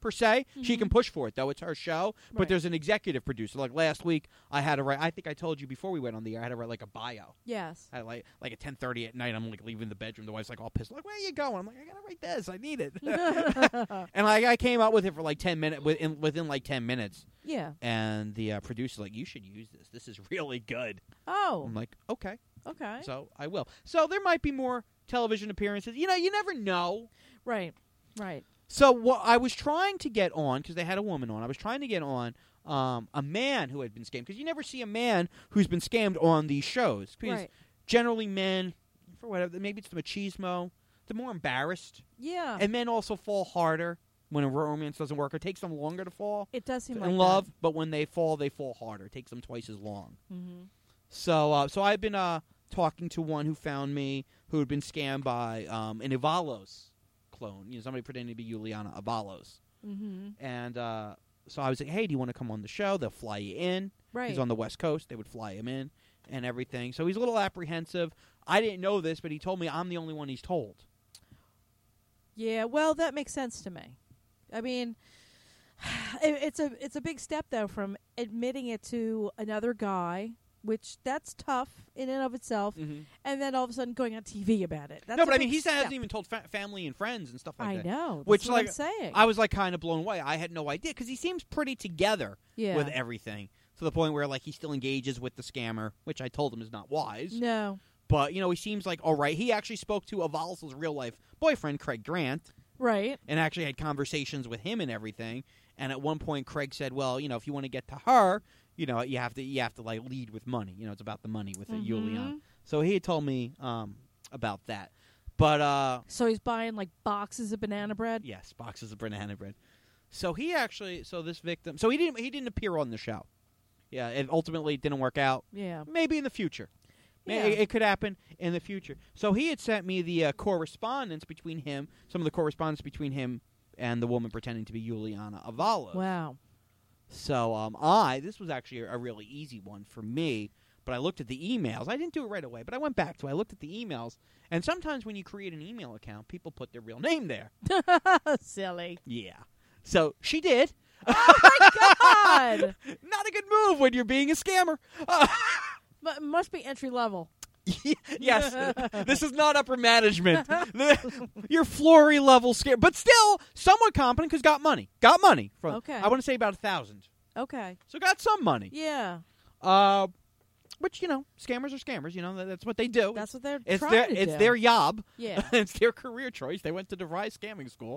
per se. Mm-hmm. She can push for it, though. It's her show. But Right. there's an executive producer. Like last week, I had to write, I think I told you before we went on the air, I had to write like a bio. Yes. I like like at ten thirty at night, I'm like leaving the bedroom. The wife's like all pissed, like, "Where are you going?" I'm like, "I gotta write this. I need it." And like I came out with it for like ten minutes, within within like ten minutes. Yeah. And the uh, producer's like, "You should use this. This is really good." Oh. I'm like, "Okay." Okay. So I will. So there might be more television appearances. You know, you never know. Right. Right. So what I was trying to get on, because they had a woman on, I was trying to get on um, a man who had been scammed, because you never see a man who's been scammed on these shows. Because Right. generally men, for whatever, maybe it's the machismo, they're more embarrassed. Yeah. And men also fall harder when a romance doesn't work. It takes them longer to fall it does seem in like love, but when they fall, they fall harder. It takes them twice as long. Mm-hmm. So uh, so I've been uh, talking to one who found me who had been scammed by um, an Avalos clone. You know, somebody pretending to be Juliana Avalos. Mm-hmm. And uh, so I was like, hey, do you want to come on the show? They'll fly you in. Right. He's on the West Coast. They would fly him in and everything. So he's a little apprehensive. I didn't know this, but he told me I'm the only one he's told. Yeah. Well, that makes sense to me. I mean, it, it's a it's a big step though from admitting it to another guy, which that's tough in and of itself, Mm-hmm. and then all of a sudden going on T V about it. That's No, a but I mean, big he step. hasn't even told fa- family and friends and stuff like I that. know. That's Which, what like, I'm saying. I was like kind of blown away. I had no idea because he seems pretty together yeah. with everything to the point where like he still engages with the scammer, which I told him is not wise. No. But you know, he seems like all right. He actually spoke to Avalos's real life boyfriend, Craig Grant, Right. and actually had conversations with him and everything. And at one point, Craig said, "Well, you know, if you want to get to her, you know, you have to you have to like lead with money. You know, it's about the money with Mhm. Juliana." So he had told me um, about that. But uh, So he's buying like boxes of banana bread. yes, boxes of banana bread. So he actually, so this victim, so he didn't he didn't appear on the show. Yeah, it ultimately didn't work out. Yeah. Maybe in the future. May- Yeah. It, it could happen in the future. So he had sent me the uh, correspondence between him, some of the correspondence between him and the woman pretending to be Juliana Avalos. Wow. So um, I, this was actually a, a really easy one for me, but I looked at the emails. I didn't do it right away, but I went back to it. I looked at the emails, and sometimes when you create an email account, people put their real name there. Silly. Yeah. So she did. God. Not a good move when you're being a scammer. Uh, M- must be entry level. yes, this is not upper management. The- You're flory level scam, but still somewhat competent because got money. Got money from. Okay. I want to say about a thousand. Okay. So got some money. Yeah. Uh, which you know, scammers are scammers. You know, that- that's what they do. That's what they're it's trying their to it's do. their job. Yeah. It's their career choice. They went to DeVry scamming school.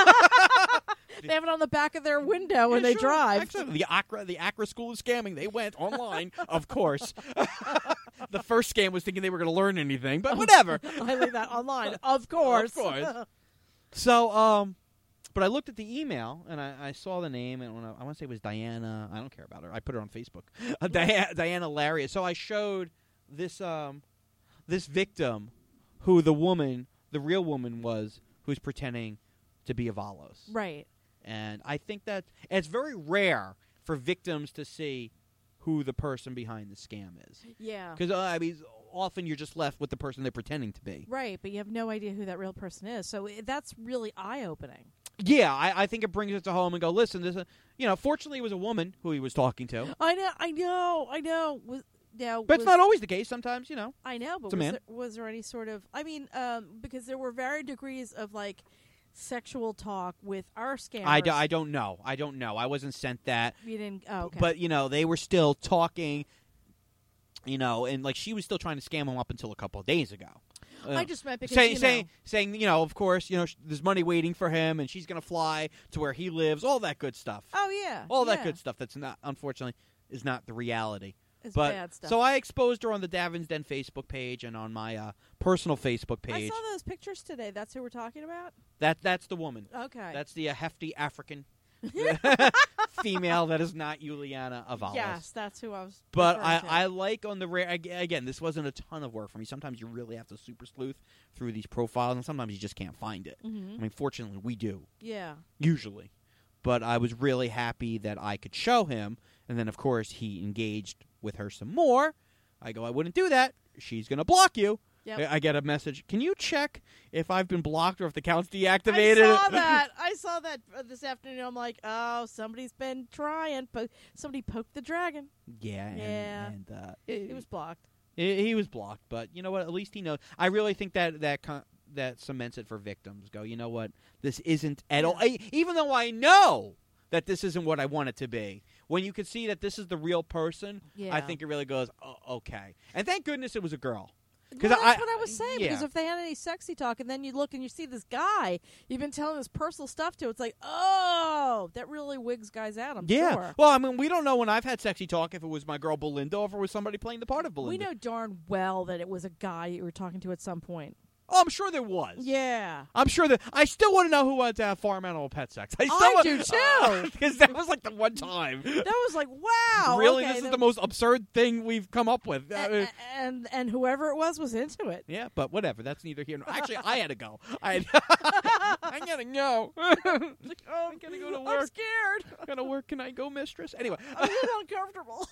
They have it on the back of their window when Yeah, they sure. drive. Actually, the Accra, the Accra School of Scamming. They went online, of course. The first scam was thinking they were going to learn anything, but whatever. I leave that online, of course. Of course. So, um, but I looked at the email and I, I saw the name, and when I, I want to say it was Diana. I don't care about her. I put her on Facebook. Uh, Diana, Diana Lariat. So I showed this um, this victim, who the woman, the real woman, was, who's pretending to be Avalos. Right. And I think that it's very rare for victims to see who the person behind the scam is. Yeah. Because, uh, I mean, often you're just left with the person they're pretending to be. Right, but you have no idea who that real person is. So i that's really eye-opening. Yeah, I, I think it brings it to home and go, listen, this, uh, you know, fortunately it was a woman who he was talking to. I know, I know, I know. Was, now, But was, it's not always the case. Sometimes, you know. I know, but it's a was man. there, was there any sort of... I mean, um, because there were varying degrees of, like, sexual talk with our scammers. I, do, I don't know. I don't know. I wasn't sent that. You didn't... Oh, okay. But, you know, they were still talking, you know, and, like, she was still trying to scam him up until a couple of days ago. Uh, I just meant because, Say, you know, saying, saying, you know, of course, you know, sh- there's money waiting for him, and she's going to fly to where he lives, all that good stuff. Oh, yeah. all that yeah. good stuff that's not, unfortunately, is not the reality. It's But bad stuff. so I exposed her on the Davin's Den Facebook page and on my uh, personal Facebook I page. saw those pictures today. That's who we're talking about? That that's the woman. Okay. That's the uh, hefty African female that is not Juliana Avalos. Yes, that's who I was But referring I, to. I like on the rare ag- again. This wasn't a ton of work for me. Sometimes you really have to super sleuth through these profiles, and sometimes you just can't find it. Mhm. I mean, fortunately, we do Yeah. usually. But I was really happy that I could show him, and then of course he engaged with her some more. I go, I wouldn't do that. She's gonna block you. Yep. I I get a message. Can you check if I've been blocked or if the account's deactivated? I saw that. I saw that uh, this afternoon. I'm like, oh, somebody's been trying. Po- somebody poked the dragon. Yeah. And, Yeah. And, uh, It was blocked. He, he was blocked, but you know what? At least he knows. I really think that that con- that cements it for victims. Go, you know what? This isn't at all. I, even though I know that this isn't what I want it to be, when you can see that this is the real person, Yeah. I think it really goes, oh, okay. And thank goodness it was a girl. Well, that's I- what I was saying. yeah. Because if they had any sexy talk, and then you look and you see this guy you've been telling this personal stuff to, it's like, oh, that really wigs guys out. I'm Yeah. sure. Well, I mean, we don't know when I've had sexy talk if it was my girl Belinda or if it was somebody playing the part of We Belinda. know darn well that it was a guy you were talking to at some point. Oh, I'm sure there was. Yeah. I'm sure that I still want to know who wants to have farm animal pet sex. I, still I want, do, too. Because that was like the one time. That was like, wow. Really, okay, this is that- the most absurd thing we've come up with. a- Uh, a- and and whoever it was was into it. yeah, but whatever. That's neither here nor. Actually, I had to go. I had, I gotta go. Oh, I gotta go to I'm work. scared. Gotta work. Can I go, mistress? Anyway, I'm a little uncomfortable.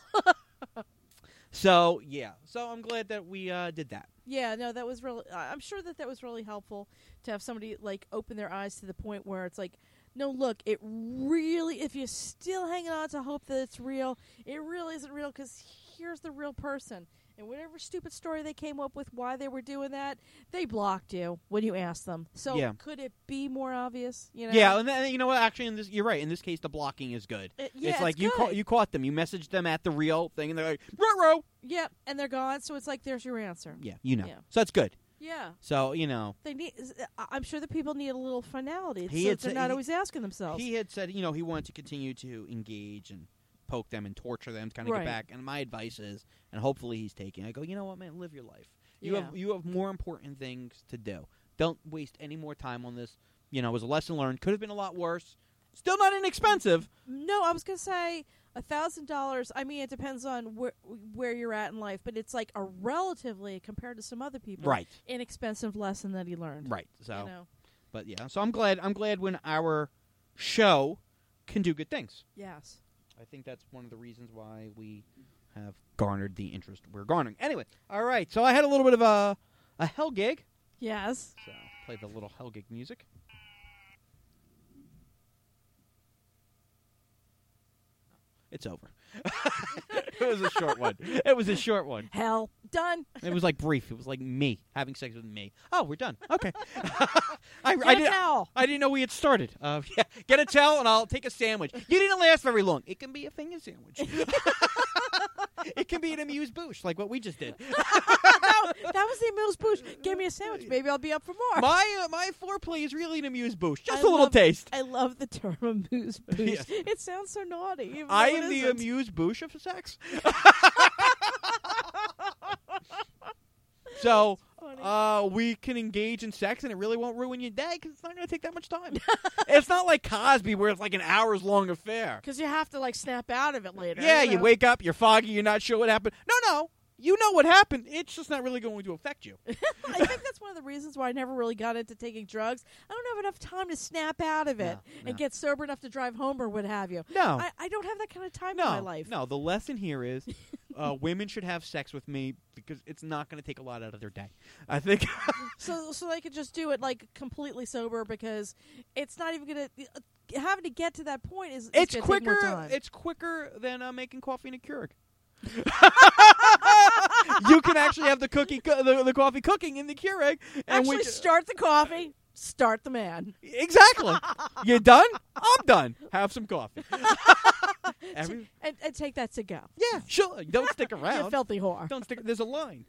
so yeah. So I'm glad that we uh, did that. Yeah, no, that was really. I'm sure that that was really helpful to have somebody like open their eyes to the point where it's like, no, look, it really. If you're still hanging on to hope that it's real, it really isn't real because here's the real person. And whatever stupid story they came up with, why they were doing that, they blocked you when you asked them. So Yeah. could it be more obvious? You know? Yeah, and then, you know what? Actually, in this, you're right. In this case, the blocking is good. It- yeah, it's like it's you good. ca- you caught them. You messaged them at the real thing, and they're like, "Ruh-roh." Yep, and they're gone. So it's like, there's your answer. Yeah, you know. Yeah. So that's good. Yeah. So you know, They need. I- I'm sure that people need a little finality, He so had that they're said- not he- always asking themselves. he had said, you know, he wanted to continue to engage and poke them and torture them to kind of Right. get back. And my advice is, and hopefully he's taking. I go, you know what, man, live your life. You Yeah. have you have more important things to do. Don't waste any more time on this. You know, it was a lesson learned. Could have been a lot worse. Still not inexpensive. No, I was gonna say a thousand dollars. I mean, it depends on where where you're at in life, but it's like a relatively, compared to some other people, Right. inexpensive lesson that he learned. Right. So, You know. but yeah. So I'm glad. I'm glad when our show can do good things. Yes. I think that's one of the reasons why we have garnered the interest we're garnering. Anyway, all right. So I had a little bit of a a hell gig. Yes. So play the little hell gig music. It's over. It was a short one. It was a short one. Hell done. It was like brief. It was like me having sex with me. Oh, we're done. Okay. I, Get I a didn't. towel. I didn't know we had started. Uh, yeah, get a towel and I'll take a sandwich. You didn't last very long. It can be a finger sandwich. It can be an amuse-bouche, like what we just did. that, that was the amuse bouche. Give me a sandwich. Maybe I'll be up for more. My uh, my foreplay is really an amuse-bouche. Just I a little love- taste. I love the term amuse bouche. Yeah. It sounds so naughty. even though I it am the isn't. amuse-bouche of sex. So Funny. uh, we can engage in sex, and it really won't ruin your day because it's not going to take that much time. It's not like Cosby, where it's like an hours-long affair. Because you have to like snap out of it later. Yeah, you know? wake up, you're foggy, you're not sure what happened. No, no, you know what happened. It's just not really going to affect you. I think that's one of the reasons why I never really got into taking drugs. I don't have enough time to snap out of it No, no. and get sober enough to drive home or what have you. No. I, I don't have that kind of time no, in my life. no. The lesson here is uh, women should have sex with me because it's not going to take a lot out of their day. I think. So so they could just do it like completely sober because it's not even gonna uh, having to get to that point is, is It's gonna take more quicker. time. It's quicker than uh, making coffee in a Keurig. You can actually have the cookie, co- the, the coffee cooking in the Keurig, and Actually, we ju- start the coffee, start the man. exactly. You done? I'm done. Have some coffee. Every, And, and take that to go. yeah, sure. Don't stick You around. filthy whore. Don't stick. There's a line.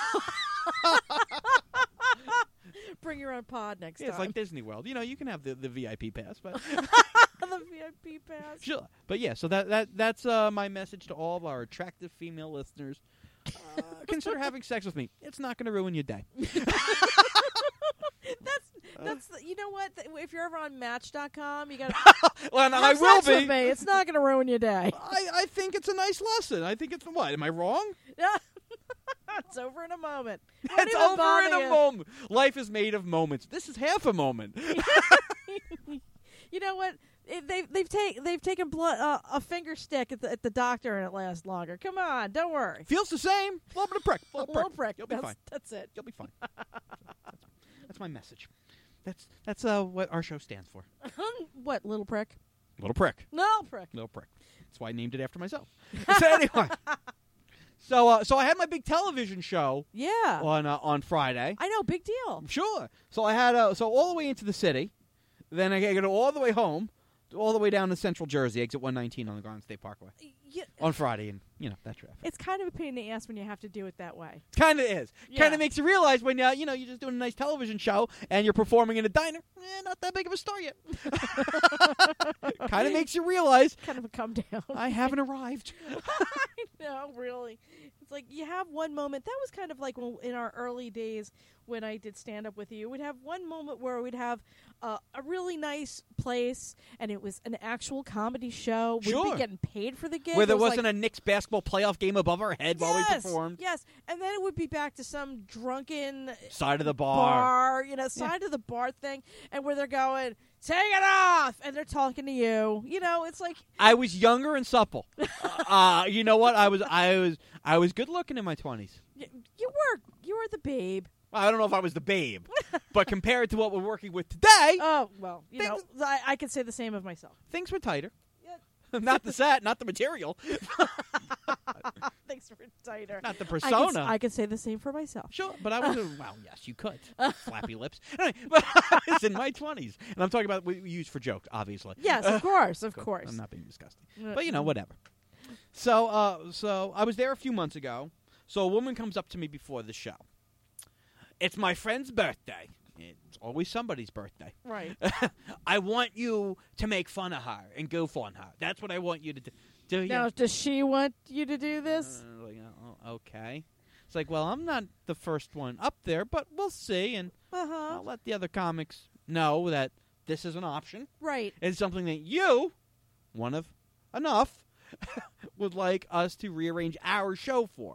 Bring your own pod next Yeah, it's time. like Disney World. You know, you can have the, the V I P pass, but the V I P pass. sure. But yeah, so that that that's uh, my message to all of our attractive female listeners. Uh, consider having sex with me. It's not going to ruin your day. That's that's the, you know what? Th- If you're ever on Match dot com, you got Well, and to I will sex with be. me. It's not going to ruin your day. I, I think it's a nice lesson. I think it's what? Am I wrong? It's over in a moment. It's even over bother in a you. moment. Life is made of moments. This is half a moment. You know what? it, they they've taken they've taken blood uh, a finger stick at the at the doctor and it lasts longer. Come on, don't worry. Feels the same. A little bit of prick. A little, A little prick. prick. You'll be that's, fine. That's it. You'll be fine. that's, that's my message. That's that's uh what our show stands for. What, little prick? Little prick. No prick. Little prick. That's why I named it after myself. So anyway, so uh, so I had my big television show Yeah. on uh, on Friday. I know, big deal. Sure. So I had uh, so all the way into the city, then I got to go all the way home, all the way down to Central Jersey, exit one nineteen on the Garden State Parkway Yeah, on Friday, and you know that traffic. it's kind of a pain in the ass when you have to do it that way. Kind of is. Yeah. Kind of makes you realize when uh, you know you're just doing a nice television show and you're performing in a diner. Eh, not that big of a star yet. Kind of makes you realize Kind of a come down. I haven't arrived. No, really. It's like you have one moment. That was kind of like when, in our early days when I did stand up with you. We'd have one moment where we'd have uh, a really nice place, and it was an actual comedy show. We'd Sure. be getting paid for the gig. Where there It was wasn't like, a Knicks basketball playoff game above our head while we yes, performed. Yes, and then it would be back to some drunken Side of the bar. bar, you know, side of the bar thing, and where they're going, take it off, and they're talking to you. You know, it's like I was younger and supple. uh, you know what? I was I was I was good looking in my twenties. y- you were you were the babe. I don't know if I was the babe, but compared to what we're working with today, Oh well, you Things- know, I, I can say the same of myself. things were tighter. Yeah. Not the set, not the material, Thanks for tighter. not the I can, persona. I can say the same for myself. Sure, but I was a, well, yes, you could. Flappy lips. Anyway, but I was in my twenties, and I'm talking about what we use for jokes, obviously. Yes, of course, of So course. I'm not being disgusting, Uh, but you know, whatever. So, uh, so I was there a few months ago. So a woman comes up to me before the show. It's my friend's birthday. It's always somebody's birthday. Right. I want you to make fun of her and goof on her. That's what I want you to do. Do you? Now, does she want you to do this? Uh, like, oh, okay. It's like, well, I'm not the first one up there, but we'll see, and Uh huh. I'll let the other comics know that this is an option. Right. It's something that you, one of enough, would like us to rearrange our show for.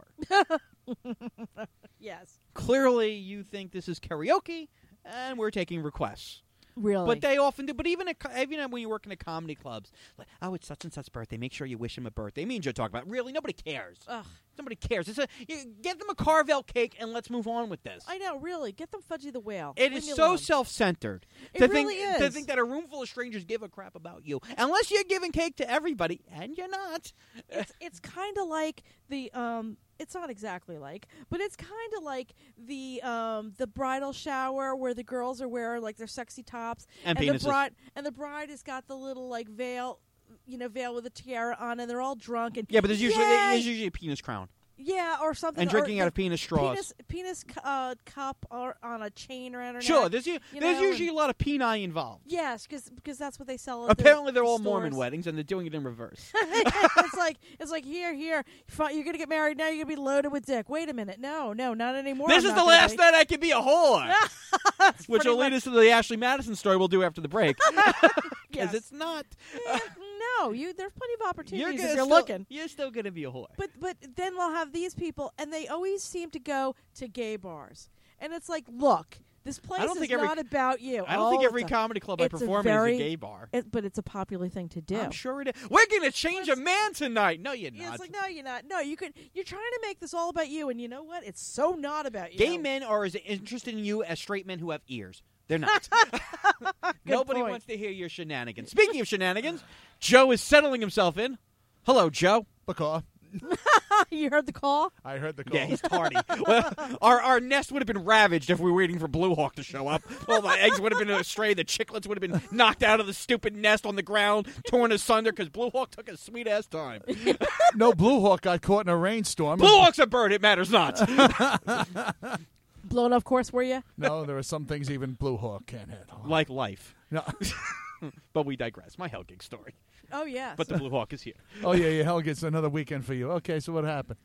Yes. Clearly, you think this is karaoke, and we're taking requests. Really. But they often do. But even at, co- even when you work in the comedy clubs, like, oh, it's such and such birthday. Make sure you wish him a birthday. It means you're talking about. Really, nobody cares. Ugh. Nobody cares. It's a, you get them a Carvel cake and let's move on with this. I know. Really, get them Fudgy the Whale. It Leave is me so alone. self-centered It to really think to is. think that a room full of strangers give a crap about you, unless you're giving cake to everybody, and you're not. It's it's kind of like the um. It's not exactly like, but it's kind of like the um the bridal shower where the girls are wearing like their sexy tops And the penises. bride and the bride has got the little like veil, you know, veil with a tiara on, and they're all drunk and Yeah, but there's usually Yay! there's usually a penis crown yeah, or something, and or drinking the out of penis straws. penis penis cu- uh, cup or on a chain around her Sure, neck. there's u- you there's know, usually a lot of peni involved. Yes, because that's what they sell. At the- Apparently, they're the all Mormon stores. weddings, and they're doing it in reverse. It's like it's like here, here. fi- You're gonna get married now. You're gonna be loaded with dick. Wait a minute. No, no, not anymore. This I'm is not the gonna last be. night I can be a whore, That's which pretty will lead much- us to the Ashley Madison story we'll do after the break, because Yes. it's not. Eh, no, you. There's plenty of opportunities gonna if you're still, looking. You're still gonna be a whore. But but then we'll have these people, and they always seem to go to gay bars, and it's like, look, this place don't is think every- not about you. I don't all think the every time. comedy club I It's a perform very- in is a gay bar. It, but it's a popular thing to do. I'm sure it is. We're gonna change a man tonight. No, you're Yeah, not. it's like no, you're not. No, you could. You're trying to make this all about you, and you know what? It's so not about you. Gay men are as interested in you as straight men who have ears. They're not. Nobody point. wants to hear your shenanigans. Speaking of shenanigans, Joe is settling himself in. Hello, Joe. The call. You heard the call. I heard the call. Yeah, he's tardy. Well, our our nest would have been ravaged if we were waiting for Blue Hawk to show up. All the eggs would have been astray. The chicklets would have been knocked out of the stupid nest on the ground, torn asunder because Blue Hawk took a sweet ass time. No, Blue Hawk got caught in a rainstorm. Blue Hawk's a bird. It matters not. Blown off course, were you? No, there are some things even Blue Hawk can't handle. Like life. No. But we digress. My Hellgig story. Oh yes. But the Blue Hawk is here. Oh, yeah, yeah, hell gets another weekend for you. Okay, so what happened?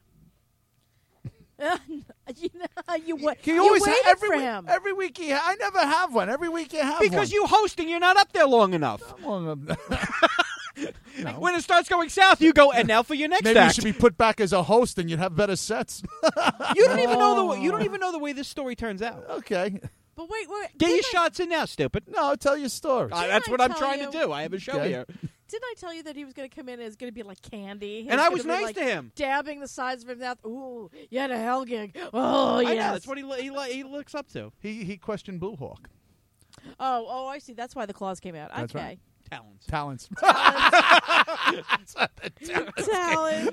you know, you, wa- You, you always waited ha- every for week, him. Every week you ha- I never have one. Every week you have Because one. you hosting, you're not up there long enough. Long no. When it starts going south, you go, and now for your next Maybe you act. should be put back as a host and you'd have better sets. You don't even know the way, you don't even know the way this story turns out. Okay. But wait, wait. Get your didn't I- shots in now, stupid. No, tell your story. Uh, Didn't that's I what I'm tell trying you- to do. I have a show Okay. here. Didn't I tell you that he was going to come in and it's going to be like candy? He And I was gonna be, nice like, to him. dabbing the sides of his mouth. Ooh, you had a hell gig. Oh, I know. yes. That's what he, li- he, li- he looks up to. He he questioned Blue Hawk. Oh, oh, I see. That's why the claws came out. That's okay. right. Talons. Talents. Talent.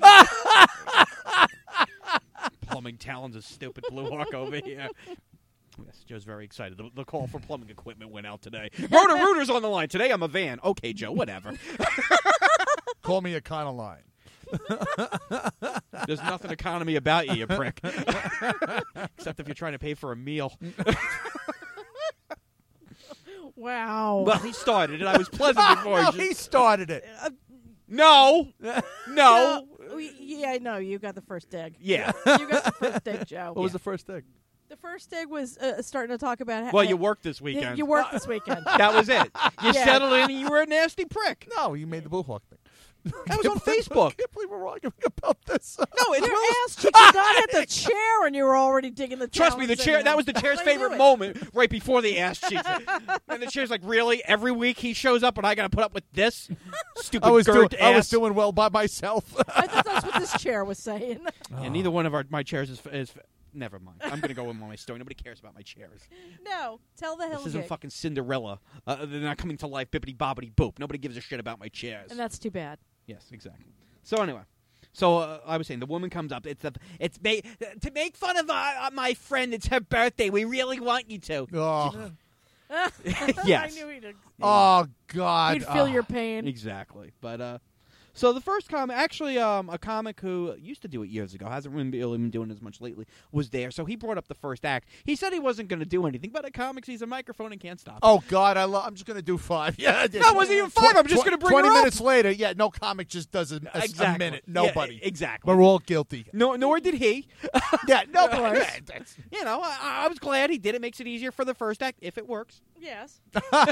Plumbing talons is stupid Blue Hawk over here. Yes, Joe's very excited. The, the call for plumbing equipment went out today. Rotor Rooter's on the line. Today I'm a van. Okay, Joe, whatever. Call me a kind of line. There's nothing economy about you, you prick. Except if you're trying to pay for a meal. Wow. Well, he started it. I was pleasant before. No, Just- he started it. No. No. we- yeah, no, you got the first dig. Yeah. You got the first dig, Joe. What was the first thing? The first dig was uh, starting to talk about how Well, you worked this you, weekend. you worked this weekend. That was it. You Yeah. settled in and you were a nasty prick. No, you made the Blue Hawk thing. That was on I Facebook. can't believe we're arguing about this. No, it's Your well. ass cheeks you got at the chair and you were already digging the Trust me, the talons chair. in That them. was the chair's How do you favorite do it? moment, right before the ass cheeks. And the chair's like, really? Every week he shows up, and I got to put up with this stupid I was doing. girt I was ass. doing well by myself. I thought that's what this chair was saying. And neither one of our my chairs is. is never mind. I'm gonna go in on my story. Nobody cares about my chairs. No, tell the hell This isn't fucking Cinderella. Uh, they're not coming to life. Bippity boppity boop. Nobody gives a shit about my chairs. And that's too bad. Yes, exactly. So anyway, so uh, I was saying the woman comes up. It's a, it's ma- to make fun of uh, my friend. It's her birthday. We really want you to. oh, Yes. I knew he'd, oh God! he'd feel Ah. your pain. Exactly. But uh, so the first comic, actually, um, a comic who used to do it years ago, hasn't really been doing as much lately, was there. So he brought up the first act. He said he wasn't going to do anything, but at comics, he's a microphone and can't stop. Oh God! I lo- I'm just gonna do five. Yeah, No, it wasn't even five. I'm just Tw- gonna bring Twenty her up. minutes later, yeah, no comic just does a, a, Exactly. a minute. Yeah, Nobody. exactly. We're all guilty. No, nor did he. Yeah, nobody. course. Yeah, that's- You know, I, I was glad he did. It makes it easier for the first act if it works. Yes.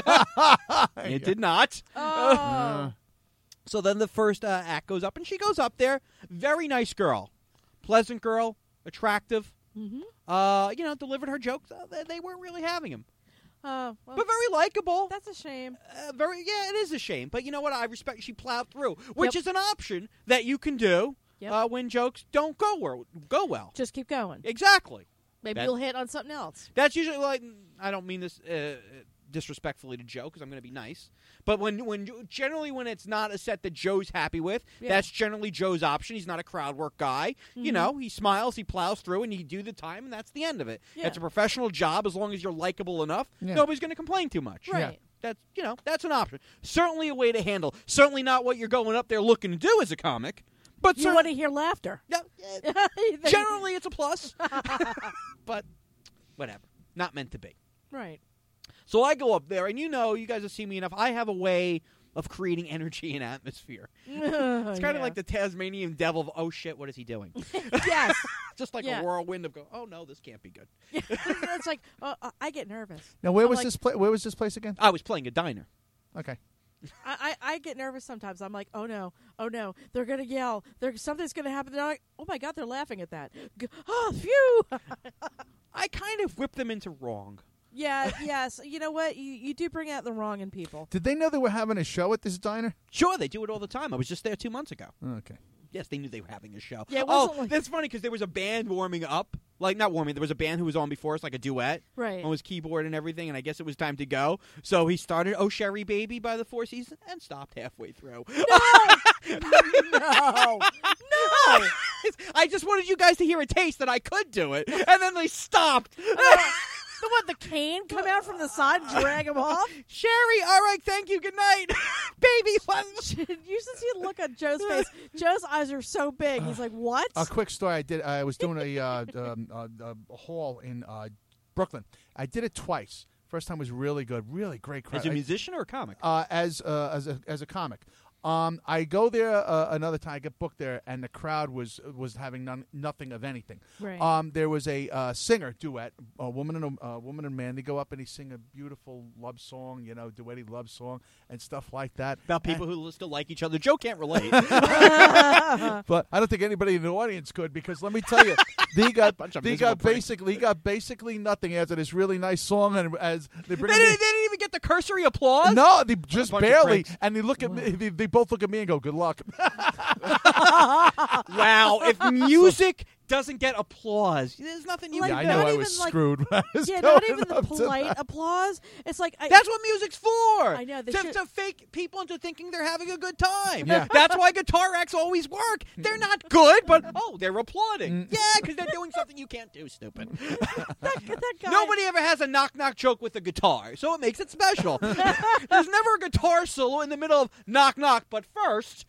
It did not. Oh. So then the first uh, act goes up, and she goes up there. Very nice girl, pleasant girl, attractive. Mhm. Uh, you know, delivered her jokes. Uh, they, they weren't really having him, Oh, well, but very likable. that's a shame. Uh, very, yeah, it is a shame. But you know what? I respect she plowed through, which Yep. is an option that you can do Yep. uh, when jokes don't go well. Go well. Just keep going. Exactly. Maybe that- you'll hit on something else. That's usually like I don't mean this uh, disrespectfully to Joe because I'm going to be nice, but when when generally when it's not a set that Joe's happy with, Yeah. that's generally Joe's option. He's not a crowd work guy. You Mhm. know, he smiles, he plows through, and you do the time, and that's the end of it. Yeah. It's a professional job as long as you're likable enough. Yeah. Nobody's going to complain too much. Right. That's you know that's an option. Certainly a way to handle. Certainly not what you're going up there looking to do as a comic, but You cer- want to hear laughter. yeah, yeah, generally it's a plus. But whatever, not meant to be. Right. So I go up there, and you know, you guys have seen me enough. I have a way of creating energy and atmosphere. It's kind of like the Tasmanian devil of, oh, shit, what is he doing? yes. Just like Yeah. a whirlwind of, go, oh, no, this can't be good. It's like uh, uh, I get nervous. Now, where I'm was like- this? Pla- where was this place again? I was playing a diner. Okay. I, I, I get nervous sometimes. I'm like, oh no, oh no, they're gonna yell. There something's gonna happen. They're like, oh my god, they're laughing at that. G- Oh, phew. I kind of whipped them into wrong. Yeah, yes. You know what? You you do bring out the wrong in people. Did they know they were having a show at this diner? Sure, they do it all the time. I was just there two months ago. Okay. Yes, they knew they were having a show. Yeah, it oh, wasn't like- that's funny because there was a band warming up. Like, not warming. There was a band who was on before us, like a duet. Right. On his keyboard and everything, and I guess it was time to go. So he started "Oh Sherry Baby" by the Four Seasons and stopped halfway through. No, no. I just wanted you guys to hear a taste that I could do it, and then they stopped. The one, the cane come out from the side and drag him off. Sherry, all right, thank you, good night, baby. You should see the look on Joe's face. Joe's eyes are so big. He's like, "What?" A quick story. I did. I was doing a, uh, um, uh, a hall in uh, Brooklyn. I did it twice. First time was really good, really great crowd. As a I- musician or a comic? uh, as uh, as a as a comic. Um, I go there uh, another time. I get booked there, and the crowd was was having none, nothing of anything. Right. Um, there was a uh, singer duet, a woman and a uh, woman and man. They go up and they sing a beautiful love song, you know, duetty love song and stuff like that. About people and, who still like each other. Joe can't relate. But I don't think anybody in the audience could, because let me tell you, they got Bunch of they miserable got basically he got basically nothing after this really nice song, and as they they, bring didn't, him they in- didn't even get the cursory applause. no, they just bunch of barely, pricks. and they look at me. They, they both look at me and go, "Good luck." Wow, if music doesn't get applause, there's nothing you Like, Yeah, I can know not I even, was like- screwed when I was Yeah, going not even the up to polite that. applause. It's like I, That's what music's for. I know, they to, should- to fake people into thinking they're having a good time. Yeah. That's why guitar acts always work. They're not good, but oh, they're applauding. Mm. Yeah, because they're doing something you can't do. Stupid. that, that guy. Nobody ever has a knock knock joke with a guitar, so it makes it special. There's never a guitar solo in the middle of knock knock, but first.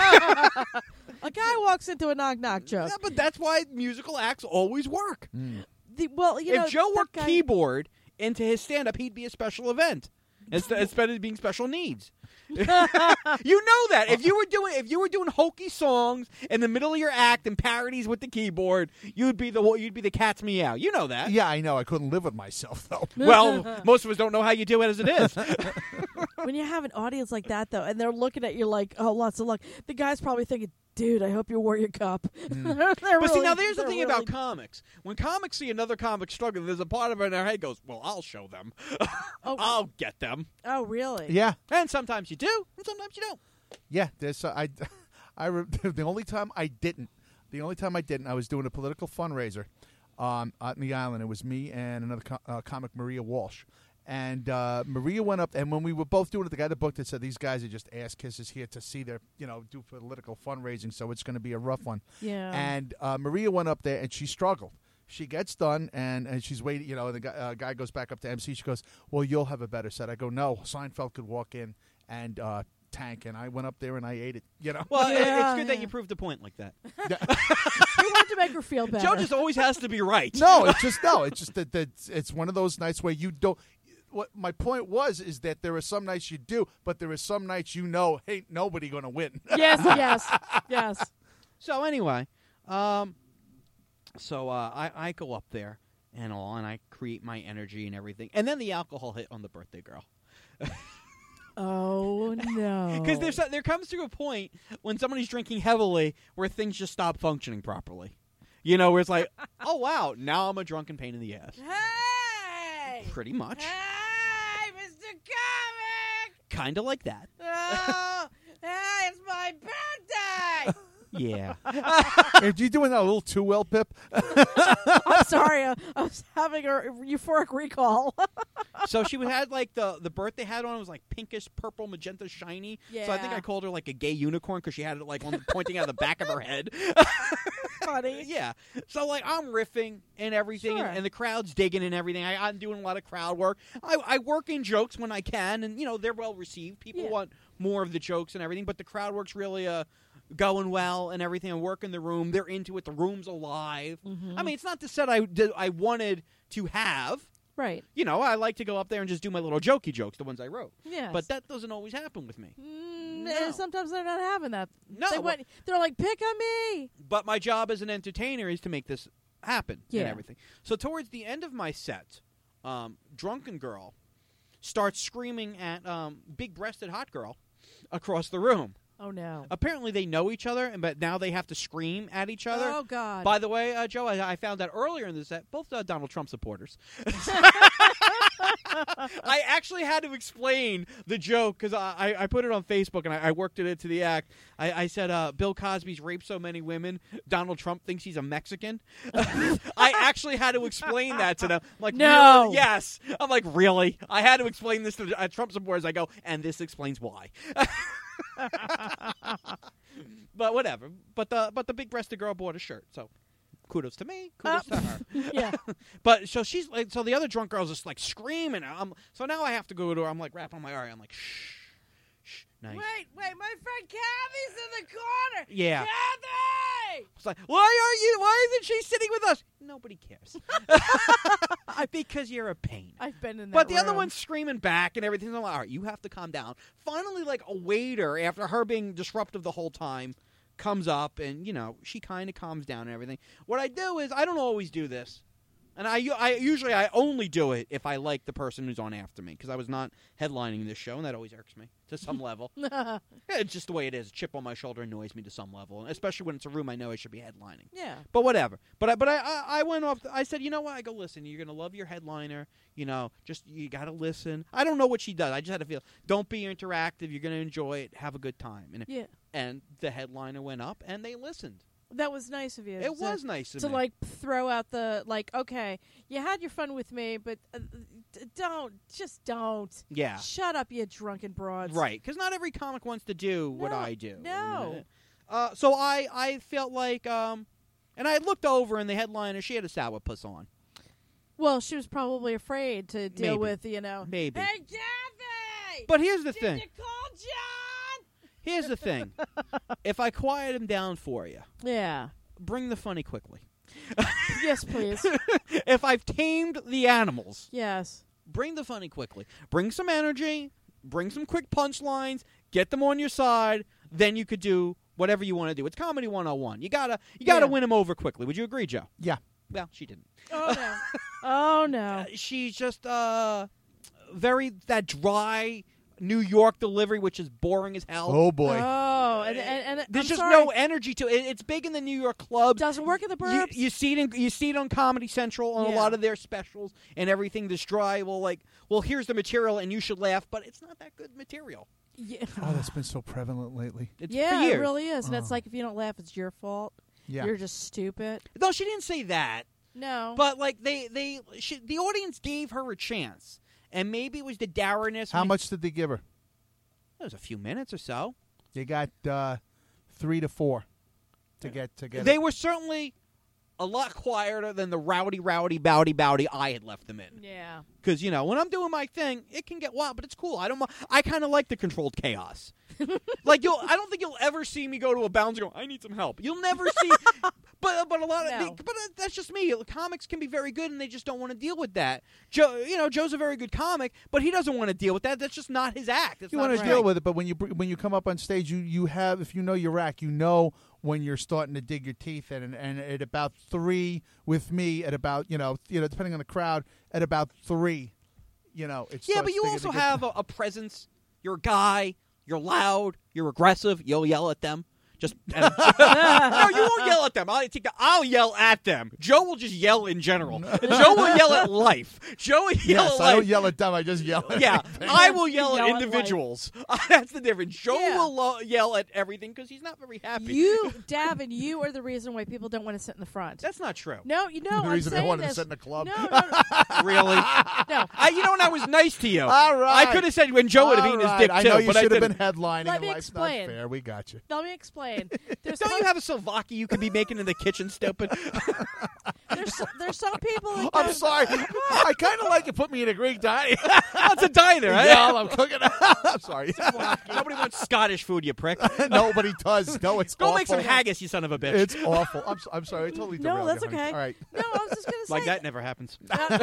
A guy walks into a knock knock joke. Yeah, but that's why musical acts always work. The, well, you know, if Joe that worked guy- keyboard into his stand up, he'd be a special event. Instead, instead of being special needs. You know that. If you were doing if you were doing hokey songs in the middle of your act and parodies with the keyboard, you'd be the you'd be the cat's meow. You know that. Yeah, I know. I couldn't live with myself though. Well, most of us don't know how you do it as it is. When you have an audience like that, though, and they're looking at you like, "Oh, lots of luck," the guy's probably thinking, "Dude, I hope you wore your cup." They're But really- see, now there's the they're thing really- about comics. When comics see another comic struggling, there's a part of it in their head goes, "Well, I'll show them. Oh. I'll get them." Oh, really? Yeah, And sometimes you do, and sometimes you don't. yeah. There's uh, I, I re- the only time I didn't, the only time I didn't, I was doing a political fundraiser, um, out in the island. It was me and another co- uh, comic, Maria Walsh. And uh, Maria went up, and when we were both doing it, the guy that booked it said, "These guys are just ass kisses here to see their, you know, do political fundraising, so it's going to be a rough one." Yeah. And uh, Maria went up there, and she struggled. She gets done, and, and she's waiting. You know, the guy, uh, guy goes back up to M C. She goes, "Well, you'll have a better set." I go, "No, Seinfeld could walk in and uh, tank," and I went up there and I ate it. You know. Well, it- Yeah, it's good that yeah. you proved the point like that. We want to make her feel better. Joe just always has to be right. No, it's just no. It's just that, that it's one of those nights where you don't. What my point was is that there are some nights you do, but there are some nights you know ain't nobody going to win. Yes, yes, yes. So anyway, um, so uh, I I go up there and all, and I create my energy and everything, and then the alcohol hit on the birthday girl. Oh no! Because there's a- there comes to a point when somebody's drinking heavily where things just stop functioning properly. You know, where it's like, oh wow, now I'm a drunken pain in the ass. Hey, Pretty much, hey, Mister Comic! kind of like that. Oh, hey, it's my birthday! Yeah. Are you doing that a little too well, Pip? I'm sorry, uh, I was having a euphoric recall. So she had like the the birthday hat on. It was like pinkish, purple, magenta, shiny. So I think Yeah. I called her like a gay unicorn because she had it like on pointing out of the back of her head. Funny. Yeah. So like I'm riffing and everything, Sure. and, and the crowd's digging and everything. I, I'm doing a lot of crowd work. I, I work in jokes when I can, and you know they're well received. People Yeah. want more of the jokes and everything, but the crowd work's really uh going well and everything. I work in the room. They're into it. The room's alive. Mm-hmm. I mean, it's not the set I did, I wanted to have. Right. You know, I like to go up there and just do my little jokey jokes, the ones I wrote. Yes. But that doesn't always happen with me. Mm, No. and sometimes they're not having that. No, They well- went, they're like, pick on me. But my job as an entertainer is to make this happen Yeah. and everything. So towards the end of my set, um, drunken girl starts screaming at um, big-breasted hot girl across the room. Oh, no. Apparently they know each other, and but now they have to scream at each other. Oh, God. By the way, uh, Joe, I, I found out earlier in the set, both uh, Donald Trump supporters. I actually had to explain the joke because I, I, I put it on Facebook and I, I worked it into the act. I, I said, uh, Bill Cosby's raped so many women, Donald Trump thinks he's a Mexican. I actually had to explain that to them. I'm like, No. really? Yes. I'm like, really? I had to explain this to the, uh, Trump supporters. I go, and this explains why. But whatever. But the but the big-breasted girl bought a shirt, so kudos to me, kudos Uh, to her. Yeah. But so she's like, so the other drunk girl's just like screaming. I'm so now I have to go to her. I'm like wrapping my eye. I'm like, shh, shh, nice. Wait, wait, my friend Kathy's in the corner. Yeah. Kathy! It's like, why are you? Why isn't she sitting with us? Nobody cares. because you're a pain. I've been in that But the other room. one's screaming back and everything. I'm like, all right, you have to calm down. Finally, like a waiter, after her being disruptive the whole time, comes up and, you know, she kind of calms down and everything. What I do is, I don't always do this. And I, I usually I only do it if I like the person who's on after me, because I was not headlining this show, and that always irks me to some level. Yeah, it's just the way it is. A chip on my shoulder annoys me to some level, especially when it's a room I know I should be headlining. Yeah. But whatever. But I, but I, I, I went off. I said, you know what? I go, listen. You're gonna love your headliner. You know, just you gotta listen. I don't know what she does. I just had to feel. Don't be interactive. You're gonna enjoy it. Have a good time. And Yeah. and the headliner went up, and they listened. That was nice of you. It to, was nice of to me. like throw out the like. Okay, you had your fun with me, but uh, d- don't just don't. Yeah. Shut up, you drunken broads. Right, because not every comic wants to do what No, I do. no. Uh, so I, I felt like, um, and I looked over, and the headliner, she had a sourpuss on. Well, she was probably afraid to deal Maybe. with, you know. Maybe. Hey, Kathy! But here's the Did thing. you call John? Here's the thing. If I quiet him down for you, Yeah. bring the funny quickly. Yes, please. If I've tamed the animals, Yes. bring the funny quickly. Bring some energy. Bring some quick punchlines. Get them on your side. Then you could do whatever you want to do. It's comedy one oh one. You gotta, you gotta Yeah. win him over quickly. Would you agree, Joe? Yeah. Well, she didn't. Oh no. Oh no. Uh, she's just uh, very that dry New York delivery, which is boring as hell. Oh boy. Oh, and and, and There's I'm just sorry. no energy to it. It's big in the New York clubs. Doesn't work at the You, burbs. you see it in, you see it on Comedy Central on a Yeah. lot of their specials and everything. This dry, well, like, well, here's the material and you should laugh, but it's not that good material. yeah, Oh, that's been so prevalent lately. It's yeah for years. it really is. And it's Oh. like if you don't laugh, it's your fault. Yeah. You're just stupid. No, she didn't say that, No. but like they they she, the audience gave her a chance, and maybe it was the dourness. How when- much did they give her? It was a few minutes or so. They got uh, three to four to get to get. They it. were certainly a lot quieter than the rowdy, rowdy, bowdy, bowdy I had left them in. yeah. Because, you know, when I'm doing my thing, it can get wild, but it's cool. I don't. mi- I kind of like the controlled chaos. Like you'll, I don't think you'll ever see me go to a bounce and go, "I need some help." You'll never see. But but a lot of No. but uh, that's just me. Comics can be very good, and they just don't want to deal with that. Joe, you know, Joe's a very good comic, but he doesn't want to deal with that. That's just not his act. It's You not want to his deal thing. with it, but when you br- when you come up on stage, you, you have if you know your act, you know when you're starting to dig your teeth in, and, and at about three with me, at about you know you know depending on the crowd, at about three, you know it's Yeah, but you also have a, a presence. You're a guy. You're loud. You're aggressive. You'll yell at them. Just no, you won't yell at them. I'll, take the, I'll yell at them. Joe will just yell in general. Joe will yell at life. Joe will yell yes, at I life. don't yell at them. I just yell. At Yeah, everything. I will yell, Yell at at life. individuals. That's the difference. Joe Yeah. will lo- yell at everything because he's not very happy. You, Davin, you are the reason why people don't want to sit in the front. That's not true. No, you know. the I'm reason they saying wanted this. to sit in the club. No, no, no. Really? no. I, you know, when I was nice to you. All right. I could have said when Joe would have All eaten right. his dick I too, know you but I should have didn't. been headlining. Let and me life's not explain. fair. We got you. Let me explain. There's Don't some, you have a Slovaki you could be making in the kitchen, stupid? there's there's some people that I'm go- sorry. I kind of like you put me in a Greek diner. That's a diner, right? Yeah, I'm cooking. I'm sorry. Nobody wants Scottish food, you prick. Nobody does. No, it's Go awful. make some haggis, you son of a bitch. It's awful. I'm, so, I'm sorry. I totally No, derailed that's you, honey. okay. All right. No, I was just gonna say like that never happens.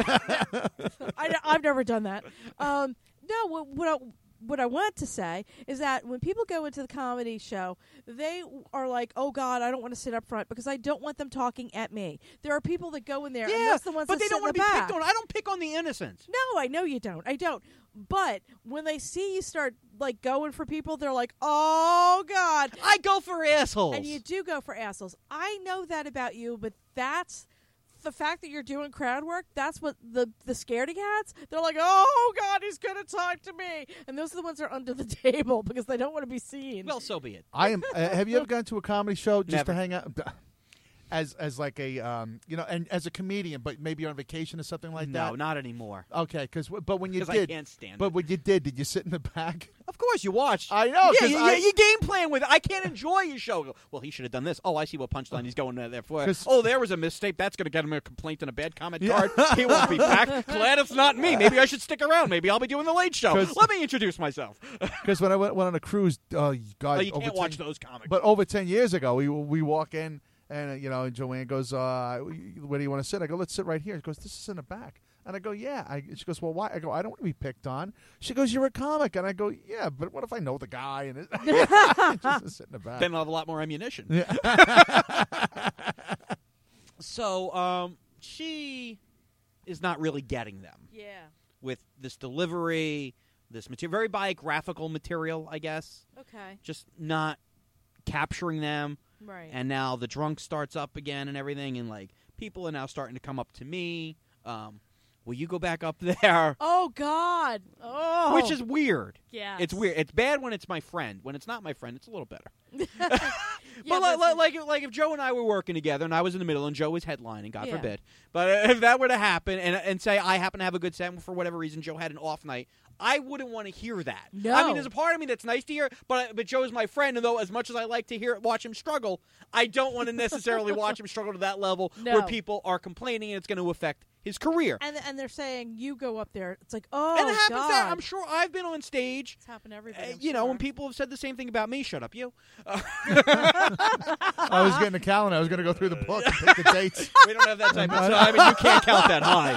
I, I've never done that. Um, no, what, what I, what I want to say is that when people go into the comedy show, they are like, "Oh God, I don't want to sit up front because I don't want them talking at me." There are people that go in there, and Yeah, that's the ones but that they sit don't in want the to be back. picked on. I don't pick on the innocent. No, I know you don't. I don't. But when they see you start like going for people, they're like, "Oh God!" I go for assholes. And you do go for assholes. I know that about you, but that's the fact that you're doing crowd work. That's what the the scaredy cats. They're like, "Oh God, he's gonna talk to me," and those are the ones that are under the table because they don't want to be seen. Well, so be it. I am. Uh, have you ever gone to a comedy show just Never. to hang out? As as like a um you know and as a comedian, but maybe on vacation or something like no, that. not anymore. Okay, because but when you 'Cause I did, can't stand but it. when you did, did you sit in the back? Of course, you watched. I know, Yeah, 'cause you, I- you game plan with it. I can't enjoy your show. Well, he should have done this. Oh, I see what punchline he's going there for. 'Cause- Oh, there was a mistake. That's going to get him a complaint and a bad comment Yeah. card. He won't be back. Glad it's not me. Maybe I should stick around. Maybe I'll be doing the late show. 'Cause- Let me introduce myself. Because when I went, went on a cruise, oh God, Oh, you over can't ten watch those comics. But over ten years ago, we we walk in and uh, you know Joanne goes, uh, "Where do you want to sit?" I go, "Let's sit right here." She goes, "This is in the back." And I go, yeah. I, she goes, well, why? I go, I don't want to be picked on. She goes, you're a comic. And I go, yeah, but what if I know the guy? And it, just sit in the back. Then I'll have a lot more ammunition. Yeah. So um, she is not really getting them Yeah. with this delivery, this material, very biographical material, I guess. Okay. Just not capturing them. Right. And now the drunk starts up again and everything, and like people are now starting to come up to me. Um, will you go back up there? Oh God. Oh. Which is weird. yeah. It's weird. It's bad when it's my friend. When it's not my friend, it's a little better. Yeah, but, but like, like, like if Joe and I were working together, and I was in the middle, and Joe was headlining, God Yeah. forbid. But if that were to happen, and and say I happen to have a good set, and for whatever reason Joe had an off night, I wouldn't want to hear that. No. I mean, there's a part of me that's nice to hear, but but Joe is my friend, and though as much as I like to hear watch him struggle, I don't want to necessarily watch him struggle to that level No. where people are complaining, and it's going to affect his career. And and they're saying you go up there. It's like oh and it happens God. that I'm sure I've been on stage. It's happened to everybody. Uh, I'm you know, sure. when people have said the same thing about me, shut up, you. Uh, I was getting the calendar. I was going to go through the book and pick the dates. we don't have that type of time. I mean, you can't count that high.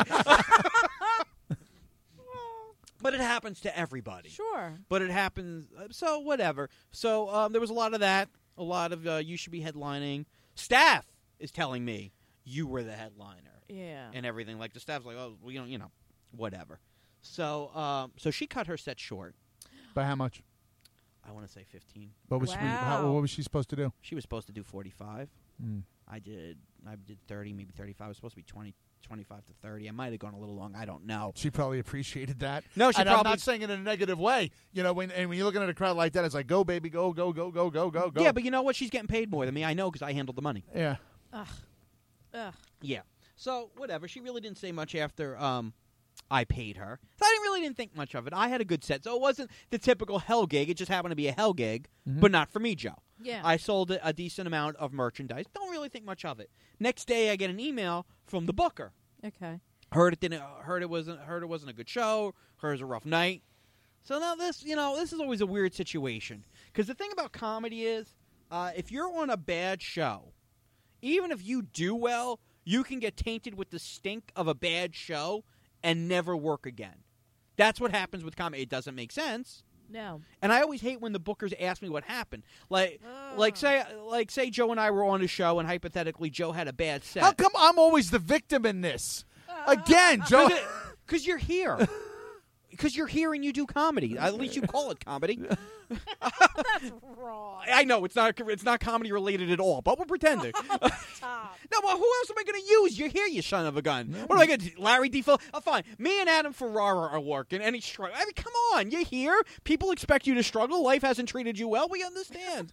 But it happens to everybody. Sure. But it happens, uh, so whatever. So um, there was a lot of that, a lot of uh, you should be headlining. Staff is telling me you were the headliner Yeah. and everything. Like the staff's like, oh, well, you know, you know, whatever. So, um, so she cut her set short. By how much? I want to say fifteen. What was, she, how, Wow. what was she supposed to do? She was supposed to do forty-five. Mm. I did. I did thirty, maybe thirty-five. It was supposed to be twenty, twenty-five to thirty. I might have gone a little long. I don't know. She probably appreciated that. No, she and probably. I'm not saying it in a negative way. You know, when and when you're looking at a crowd like that, it's like, go, baby, go, go, go, go, go, go, go. Yeah, but you know what? She's getting paid more than me. I know because I handled the money. Yeah. Ugh. Ugh. Yeah. So whatever. She really didn't say much after um, I paid her. So I didn't really didn't think much of it. I had a good set, so it wasn't the typical hell gig. It just happened to be a hell gig, Mhm. but not for me, Joe. Yeah. I sold a, a decent amount of merchandise. Don't really think much of it. Next day, I get an email from the booker. okay. Heard it didn't. Heard it wasn't. Heard it wasn't a good show. Heard it was a rough night. So now this, you know, this is always a weird situation because the thing about comedy is, uh, if you're on a bad show, even if you do well, you can get tainted with the stink of a bad show and never work again. That's what happens with comedy. It doesn't make sense. No. And I always hate when the bookers ask me what happened. Like, Ugh. like say, like say Joe and I were on a show, and hypothetically Joe had a bad set. How come I'm always the victim in this? Again, Joe. Because you're here. Because you're here and you do comedy. At least you call it comedy. That's wrong. I know it's not. It's not comedy related at all. But we're pretending. Stop. No, but who else am I going to use? You're here, you son of a gun. What am I going to do? Larry Defoe? Oh, fine. Me and Adam Ferrara are working, and he's struggling. I mean, come on. You're here. People expect you to struggle. Life hasn't treated you well. We understand.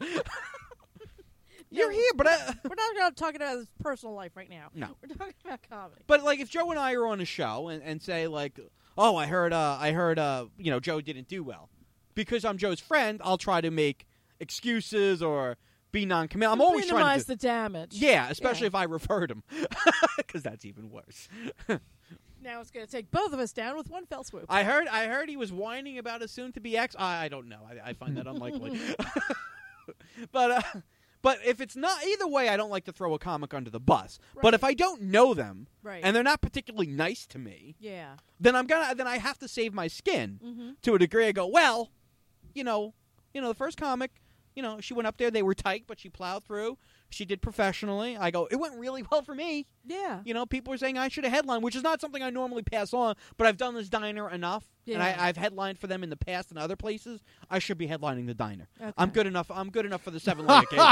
You're No. here, but I, We're not going to talk about his personal life right now. No. We're talking about comedy. but like if Joe and I are on a show and, and say like, oh, I heard, uh, I heard, uh, you know, Joe didn't do well, because I'm Joe's friend. I'll try to make excuses or be non-committal. I'm always trying to. minimize Do, the damage. yeah, especially Yeah. if I referred him, because that's even worse. Now it's going to take both of us down with one fell swoop. I heard. I heard he was whining about his soon-to-be ex. I, I don't know. I, I find that unlikely. but uh, but if it's not either way, I don't like to throw a comic under the bus. But Right. if I don't know them right. and they're not particularly nice to me, yeah. then I'm gonna then I have to save my skin Mm-hmm. to a degree. I go, well, you know, you know, the first comic, you know, she went up there. They were tight, but she plowed through. She did professionally. I go, it went really well for me. Yeah. You know, people are saying I should have headlined, which is not something I normally pass on, but I've done this diner enough, and Yeah. I, I've headlined for them in the past and other places. I should be headlining the diner. Okay. I'm good enough. I'm good enough for the seven-layer cake.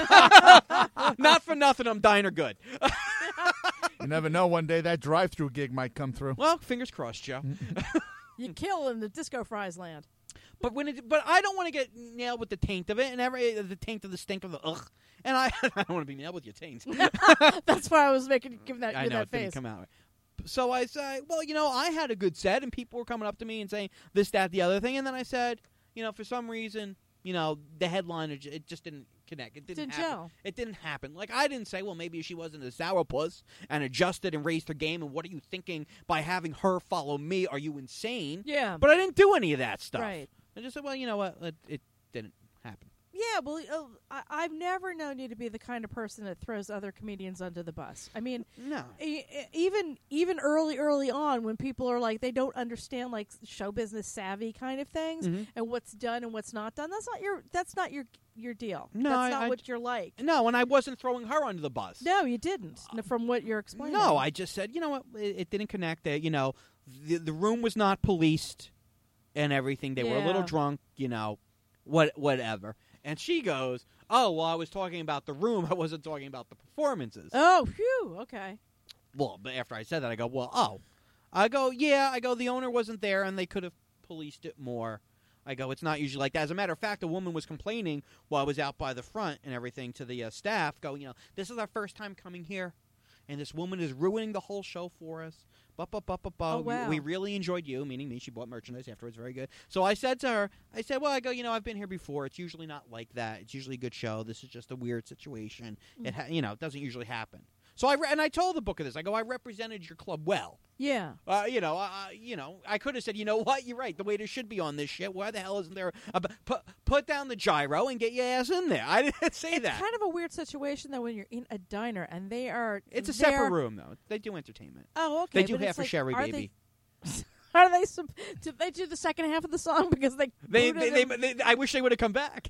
Not for nothing, I'm diner good. You never know. One day that drive-through gig might come through. Well, fingers crossed, Joe. You kill in the disco fries land. But when it, but I don't want to get nailed with the taint of it, and every the taint of the stink of the ugh. And I, I don't want to be nailed with your taint. That's why I was making giving that I you know that it didn't face. come out. So I said, well, you know, I had a good set, and people were coming up to me and saying this, that, the other thing, and then I said, you know, for some reason, you know, the headliner, j- it just didn't connect. It didn't, Didn't happen. gel. It didn't happen. Like, I didn't say, well, maybe she wasn't a sourpuss and adjusted and raised her game, and what are you thinking by having her follow me? Are you insane? Yeah. But I didn't do any of that stuff. Right. I just said, well, you know what? It, it didn't happen. Yeah, well, uh, I, I've never known you to be the kind of person that throws other comedians under the bus. I mean, No. e- e- even even early, early on, when people are like, they don't understand like show business savvy kind of things Mhm. and what's done and what's not done. That's not your. That's not your your deal. No, that's I- not I- what you're like. No, and I wasn't throwing her under the bus. No, you didn't. n- From what you're explaining. No, I just said, you know what, it, it didn't connect. Uh, you know, the, the room was not policed and everything. They were a little Yeah. drunk, you know, what whatever. And she goes, oh, well, I was talking about the room. I wasn't talking about the performances. Oh, phew. Okay. Well, but after I said that, I go, well, oh. I go, yeah, I go, the owner wasn't there, and they could have policed it more. I go, it's not usually like that. As a matter of fact, a woman was complaining while I was out by the front and everything to the uh, staff, going, you know, this is our first time coming here, and this woman is ruining the whole show for us. Ba, ba, ba, ba, ba. Oh, We- wow. we, really enjoyed you, meaning me. She bought merchandise afterwards. Very good. So I said to her, I said, well, I go, you know, I've been here before. It's usually not like that. It's usually a good show. This is just a weird situation. It, ha- you know, it doesn't usually happen. So I re- and I told the booker this. I go, I represented your club well. Yeah. Uh, you know, uh, you know, I could have said, you know what, you're right. The waiter should be on this shit. Why the hell isn't there? A b- put put down the gyro and get your ass in there. I didn't say It's that. kind of a weird situation though when you're in a diner and they are. It's a there- separate room though. They do entertainment. Oh, okay. They do but half it's a like, sherry, are baby. They, are they? Sup- did they do the second half of the song because they? They, booted they, him? they, they, I wish they would have come back.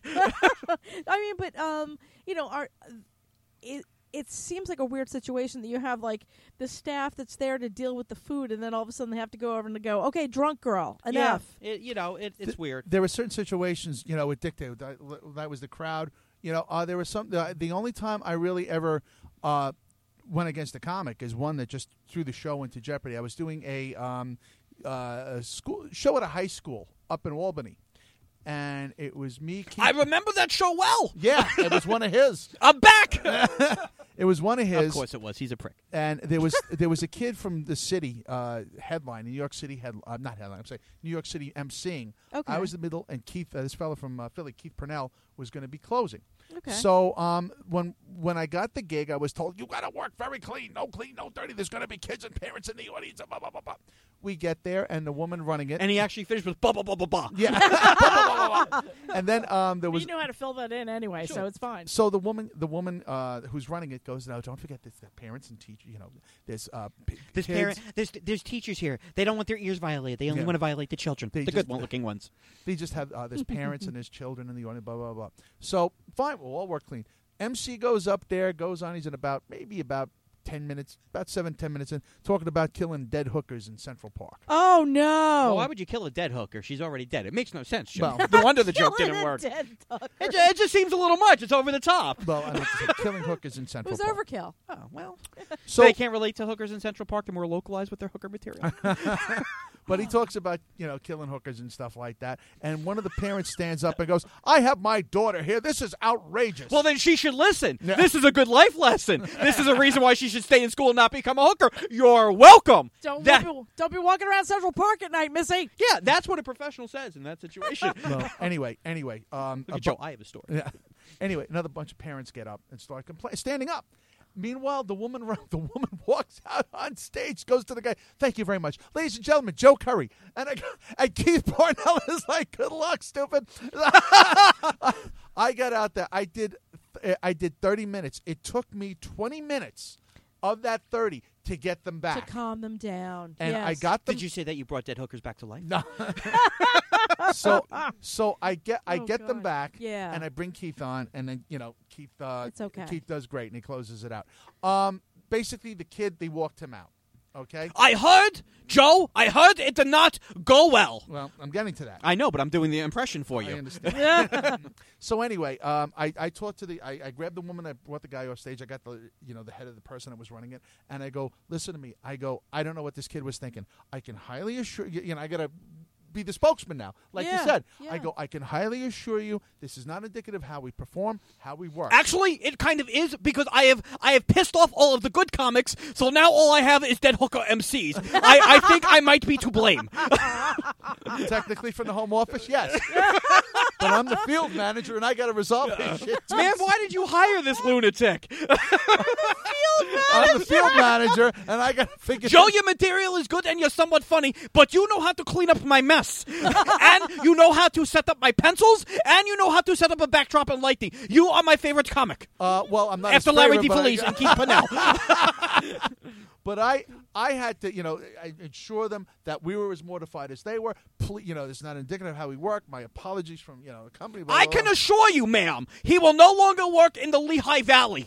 I mean, but um, you know, are it? It seems like a weird situation that you have like the staff that's there to deal with the food, and then all of a sudden they have to go over and go, okay, drunk girl, enough. Yeah, it, you know, it, it's Th- weird. There were certain situations, you know, with dictate. That, that was the crowd. You know, uh, there was some. Uh, the only time I really ever uh, went against a comic is one that just threw the show into jeopardy. I was doing a, um, uh, a school show at a high school up in Albany, and it was me. Keith, I remember that show well. yeah, it was one of his. I'm back. It was one of his. Of course it was. He's a prick. And there was there was a kid from the city uh, headline, New York City head, uh, not headline. I'm saying New York City emceeing. Okay. I was in the middle, and Keith, uh, this fellow from uh, Philly, Keith Purnell, was going to be closing. Okay. So um, when when I got the gig, I was told you got to work very clean, no clean, no dirty. There's going to be kids and parents in the audience. Blah, blah, blah, blah. We get there, and the woman running it. And he actually finished with blah, blah, blah, blah, blah. yeah. Blah, blah, blah, blah. And then um, there was you know how to fill that in anyway, so it's fine. so the woman, the woman uh, who's running it goes, "No, don't forget this. The parents and teachers. You know, there's uh, p- There's, kids. parent, there's there's teachers here. They don't want their ears violated. They only Yeah. want to violate the children, They the just- good looking ones. They just have uh, there's parents and there's children in the audience. Blah blah blah. So fine, we'll all work clean. M C goes up there, goes on. He's in about maybe about ten minutes, about seven ten minutes in, talking about killing dead hookers in Central Park. Oh no! Well, why would you kill a dead hooker? She's already dead. It makes no sense. Joe. Well- no wonder the joke Killing didn't a work. dead duck. It, ju- it just seems a little much. It's over the top. Well, I mean, it's killing hookers in It Central was Park. overkill. Oh, well. So, they can't relate to hookers in Central Park. They're more localized with their hooker material. but he talks about you know killing hookers and stuff like that. And one of the parents stands up and goes, "I have my daughter here. This is outrageous." Well, then she should listen. Yeah. This is a good life lesson. This is a reason why she should stay in school and not become a hooker. You're welcome. Don't That- be, don't be walking around Central Park at night, Missy. Yeah, that's what a professional says in that situation. Well, anyway, anyway, um, Look a at Joe. bu- I have a story. Yeah. Anyway, another bunch of parents get up and start complaining, standing up. Meanwhile, the woman the woman walks out on stage, goes to the guy. Thank you very much, ladies and gentlemen. Joe Curry and, I, and Keith Parnell is like, "Good luck, stupid." I got out there. I did. I did thirty minutes. It took me twenty minutes of that thirty to get them back, To calm them down. and yes. I got them. Did you say that you brought dead hookers back to life? No. so so I get I Oh, get them God. back, Yeah. and I bring Keith on, and then you know Keith uh, It's okay. Keith does great, and he closes it out. Um, basically, the kid they walked him out. Okay. I heard, Joe, I heard it did not go well. Well, I'm getting to that. I know, but I'm doing the impression for I you. understand. So anyway, um, I, I talked to the I, I grabbed the woman. I brought the guy off stage. I got the you know the head of the person that was running it, and I go, "Listen to me." I go, "I don't know what this kid was thinking. I can highly assure you. You know, I gotta be the spokesman now, like Yeah, you said. yeah. I go, I can highly assure you, this is not indicative of how we perform, how we work. Actually, it kind of is because I have I have pissed off all of the good comics, so now all I have is dead hooker M Cs. I, I think I might be to blame. Technically, from the home office, yes, but I'm the field manager, and I got to resolve this shit. Man, why did you hire this lunatic? I'm the field manager. manager, and I got to figure. Joe, your material is good and you're somewhat funny, but you know how to clean up my mess. And you know how to set up my pencils, and you know how to set up a backdrop and lighting. You are my favorite comic. Uh, well, I'm not After his Larry favorite, but DeFelice I- and Keith Pannell. But I, I had to, you know, I ensure them that we were as mortified as they were. Please, you know, this is not indicative of how we work. My apologies from, you know, the company. Blah, I blah, can blah. assure you, ma'am, he will no longer work in the Lehigh Valley.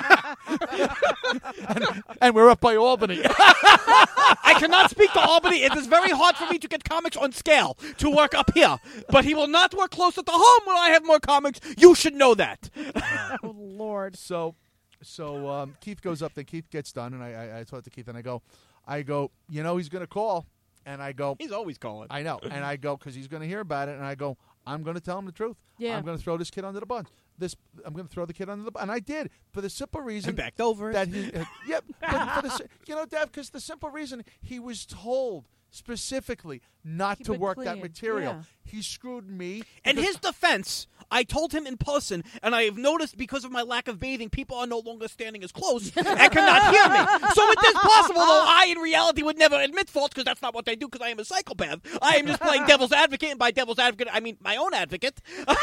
and, and we're up by Albany. I cannot speak to Albany. It is very hard for me to get comics on scale to work up here. But he will not work closer to home when I have more comics. You should know that. Oh, Lord. So, so um, Keith goes up. Then Keith gets done, and I, I, I talk to Keith, and I go, I go, you know, he's going to call, and I go, He's always calling. I know, and I go because he's going to hear about it, and I go, I'm going to tell him the truth. Yeah. I'm going to throw this kid under the bus. This, I'm going to throw the kid under the bus, and I did for the simple reason And backed over. that he, uh, yeah, but for the, si- you know, Dad, because the simple reason he was told specifically not Keep to it work that clean. material. Yeah. He screwed me. In because- his defense, I told him in person, and I have noticed because of my lack of bathing, people are no longer standing as close and cannot hear me. So it is possible, though I in reality would never admit fault because that's not what they do because I am a psychopath. I am just playing devil's advocate, and by devil's advocate, I mean my own advocate.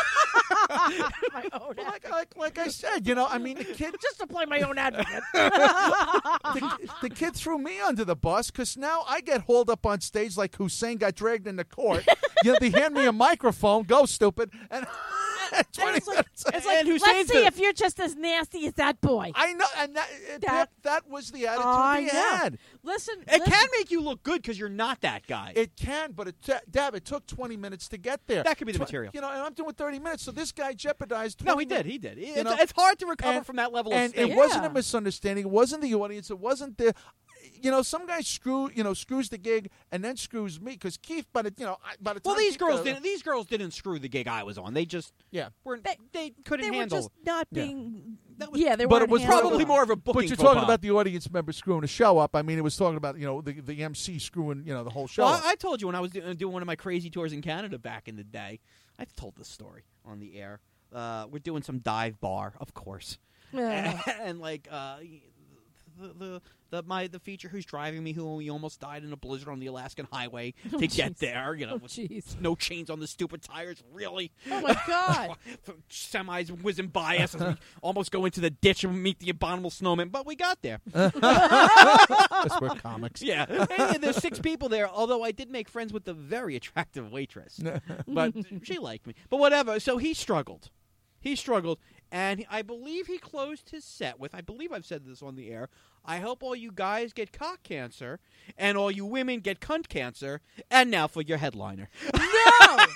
My own But like, like, like I said, you know, I mean, the kid, Just to play my own advocate. the, the kid threw me under the bus because now I get hauled up on stage like Hussein got dragged into court. You know, they hand me a microphone, go stupid, and twenty it's like, minutes. it's like And Hussein's let's see the- if you're just as nasty as that boy. I know, and that That- that, that was the attitude I he know. had. Listen, It listen. can make you look good because you're not that guy. It can, but it, Dab, it took twenty minutes to get there. That could be the Tw- material. You know, and I'm doing thirty minutes, so this guy jeopardized. no, twenty he did. minutes. He did. You It's, know, it's hard to recover and- from that level and of state. it wasn't Yeah. a misunderstanding. It wasn't the audience. It wasn't the. You know, some guy screw. You know, screws the gig and then screws me because Keith. By the you know, I- by the time Well, these Keith girls got- didn't. These girls didn't screw the gig I was on. They just Yeah. weren't. They- They, couldn't They were handle. just not Yeah. being. That was- yeah, they but were it was probably more of a booking But you're faux talking pas. about the audience member screwing a show up. I mean, it was talking about you know the the M C screwing you know the whole show. Well, up. I, I told you when I was do, doing one of my crazy tours in Canada back in the day. I've told this story on the air. Uh, we're doing some dive bar, of course, Yeah. and like uh, the, the the my the feature who's driving me, who he almost died in a blizzard on the Alaskan highway to get jeez. there. You know, Oh, with jeez. no chains on the stupid tires. Really, Oh my God. semis whizzing by us as we almost go into the ditch and meet the abominable snowman. But we got there. That's where comics. Yeah, and there's six people there. Although I did make friends with the very attractive waitress, but she liked me. But whatever. So he struggled. He struggled, and he- I believe he closed his set with. I believe I've said this on the air. I hope all you guys get cock cancer, and all you women get cunt cancer. And now for your headliner. No.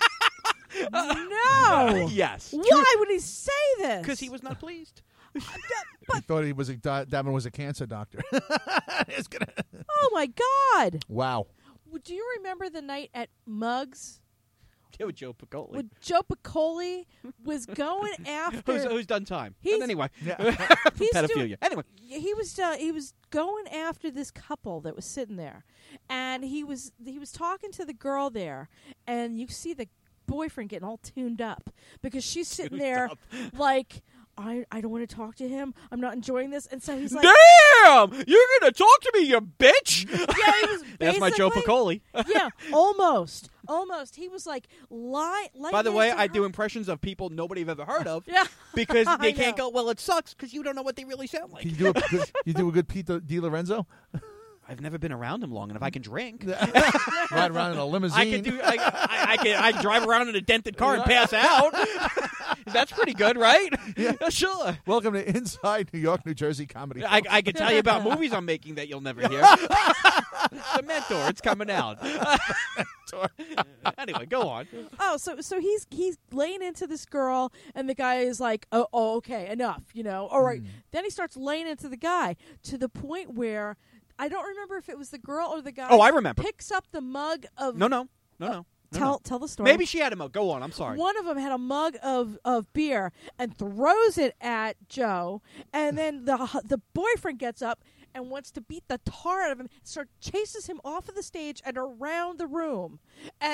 No. Yes, Why would he say this? because he was not pleased. He thought he was a di- Davin was a cancer doctor. It's gonna. Oh my God. Wow. Do you remember the night at Muggs Yeah, with Joe Piccoli, when Joe Piccoli was going after? who's, who's done time. He's- But anyway, Yeah. He's pedophilia. doing- Anyway, he was uh, he was going after this couple that was sitting there, and he was he was talking to the girl there, and you see the boyfriend getting all tuned up because she's sitting Tuned there up. like I I don't want to talk to him. I'm not enjoying this, and so he's like, damn, you're gonna talk to me, you bitch. yeah, he was That's my Joe basically- Piccoli. yeah, almost, almost. He was like lie. By the way, into I her- do impressions of people nobody have ever heard of Yeah, because I they can't know. go, well, it sucks because you don't know what they really sound like. Can you do a good, you do a good Pete Di Lorenzo? I've never been around him long enough. I can drink. Ride around in a limousine. I can do. I, I, I can. I can drive around in a dented car and pass out. That's pretty good, right? Yeah, sure. Welcome to Inside New York, New Jersey Comedy. I, I can tell you about movies I'm making that you'll never hear. The Mentor. It's coming out. Anyway, go on. Oh, so so he's he's laying into this girl, and the guy is like, oh, oh okay, enough, you know. All right. Then he starts laying into the guy to the point where I don't remember if it was the girl or the guy. Oh, I remember. Picks up the mug of. No, no, no, no. no, Tell no. tell the story. Maybe she had him. out. Go on. I'm sorry. One of them had a mug of, of beer and throws it at Joe, and then the hu- the boyfriend gets up and wants to beat the tar out of him, start chases him off of the stage and around the room, and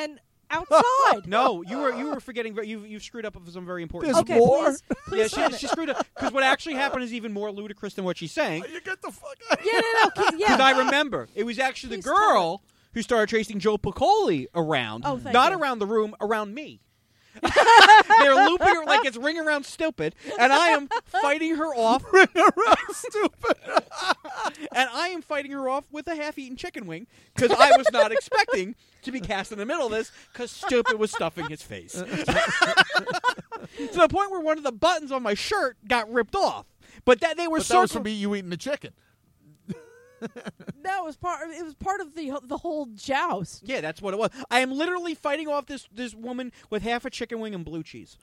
outside. No, you were you were forgetting. You you screwed up with some very important. There's Okay, more? please, please Yeah, spin she, it. she screwed up because what actually happened is even more ludicrous than what she's saying. You get the fuck out of Yeah, here. no, no, kid, Because yeah. I remember it was actually Please the tell girl who started chasing Joe Piccoli around, Oh, thank not you. around the room, around me. They're looping her like it's Ring Around Stupid, and I am fighting her off. Ring around stupid. And I am fighting her off with a half-eaten chicken wing because I was not expecting to be cast in the middle of this because Stupid was stuffing his face. To the point where one of the buttons on my shirt got ripped off. But that they were But that was circling. from me, you eating the chicken. No, it was part. It was part of the the whole joust. Yeah, that's what it was. I am literally fighting off this this woman with half a chicken wing and blue cheese.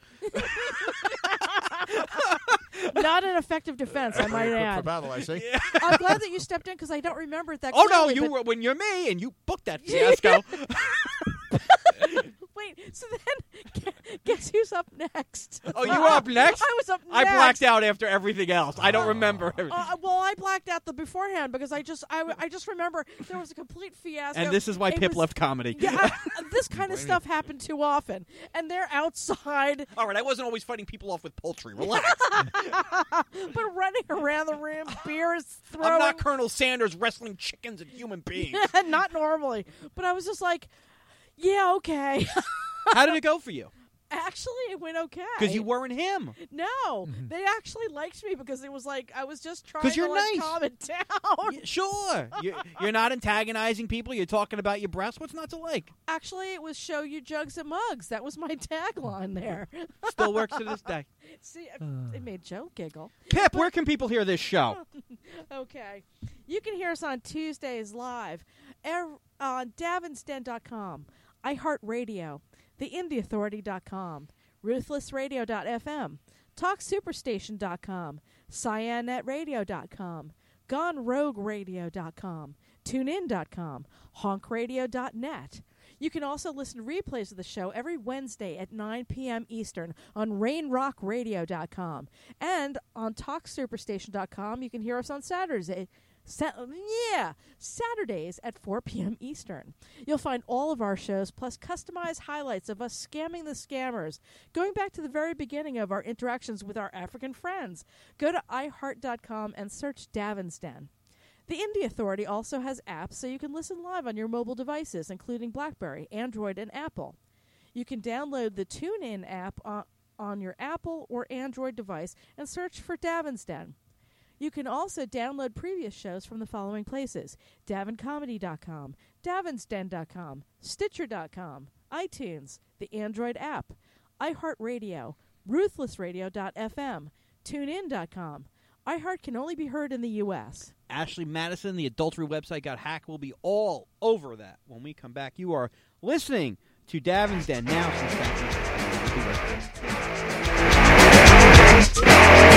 Not an effective defense, I might Equipped for add. battle, I see. I'm glad that you stepped in because I don't remember it that. Oh no, clearly, you but- were when you're me and you booked that fiasco. Wait, so then guess who's up next? Oh, you were up next? I was up next. I blacked out after everything else. I don't remember everything. Uh, well, I blacked out the beforehand because I just I, w- I just remember there was a complete fiasco. And this is why It Pip was- left comedy. Yeah, I, this kind of Blame stuff happened too often, and they're outside, All right, I wasn't always fighting people off with poultry. Relax. but running around the room, beer is throwing. I'm not Colonel Sanders wrestling chickens and human beings. Not normally, but I was just like, yeah, okay. How did it go for you? Actually, it went okay. Because you weren't him. No, they actually liked me because it was like I was just trying 'Cause to you're like, nice. calm it down. Yeah, sure. You're, you're not antagonizing people. You're talking about your breasts. What's not to like? Actually, it was show you jugs and mugs. That was my tagline there. Still works to this day. See, it- it made Joe giggle. Pip, where can people hear this show? Okay. You can hear us on Tuesdays live er, on davins den dot com, iHeartRadio, the indie authority dot com, ruthless radio dot f m, talk superstation dot com, cyan net radio dot com, gone rogue radio dot com, tune in dot com, honk radio dot net. You can also listen to replays of the show every Wednesday at nine p.m. Eastern on rain rock radio dot com. And on talk superstation dot com, you can hear us on Saturdays. Sa- yeah, Saturdays at four p.m. Eastern. You'll find all of our shows, plus customized highlights of us scamming the scammers, going back to the very beginning of our interactions with our African friends. Go to i heart dot com and search Davins Den. The Indie Authority also has apps so you can listen live on your mobile devices, including BlackBerry, Android, and Apple. You can download the TuneIn app on, on your Apple or Android device and search for Davins Den. You can also download previous shows from the following places: davin comedy dot com, davins den dot com, stitcher dot com, iTunes, the Android app, iHeartRadio, ruthless radio dot f m, tune in dot com. iHeart can only be heard in the U S Ashley Madison, the adultery website got hacked. We'll be all over that when we come back. You are listening to Davins Den now. Since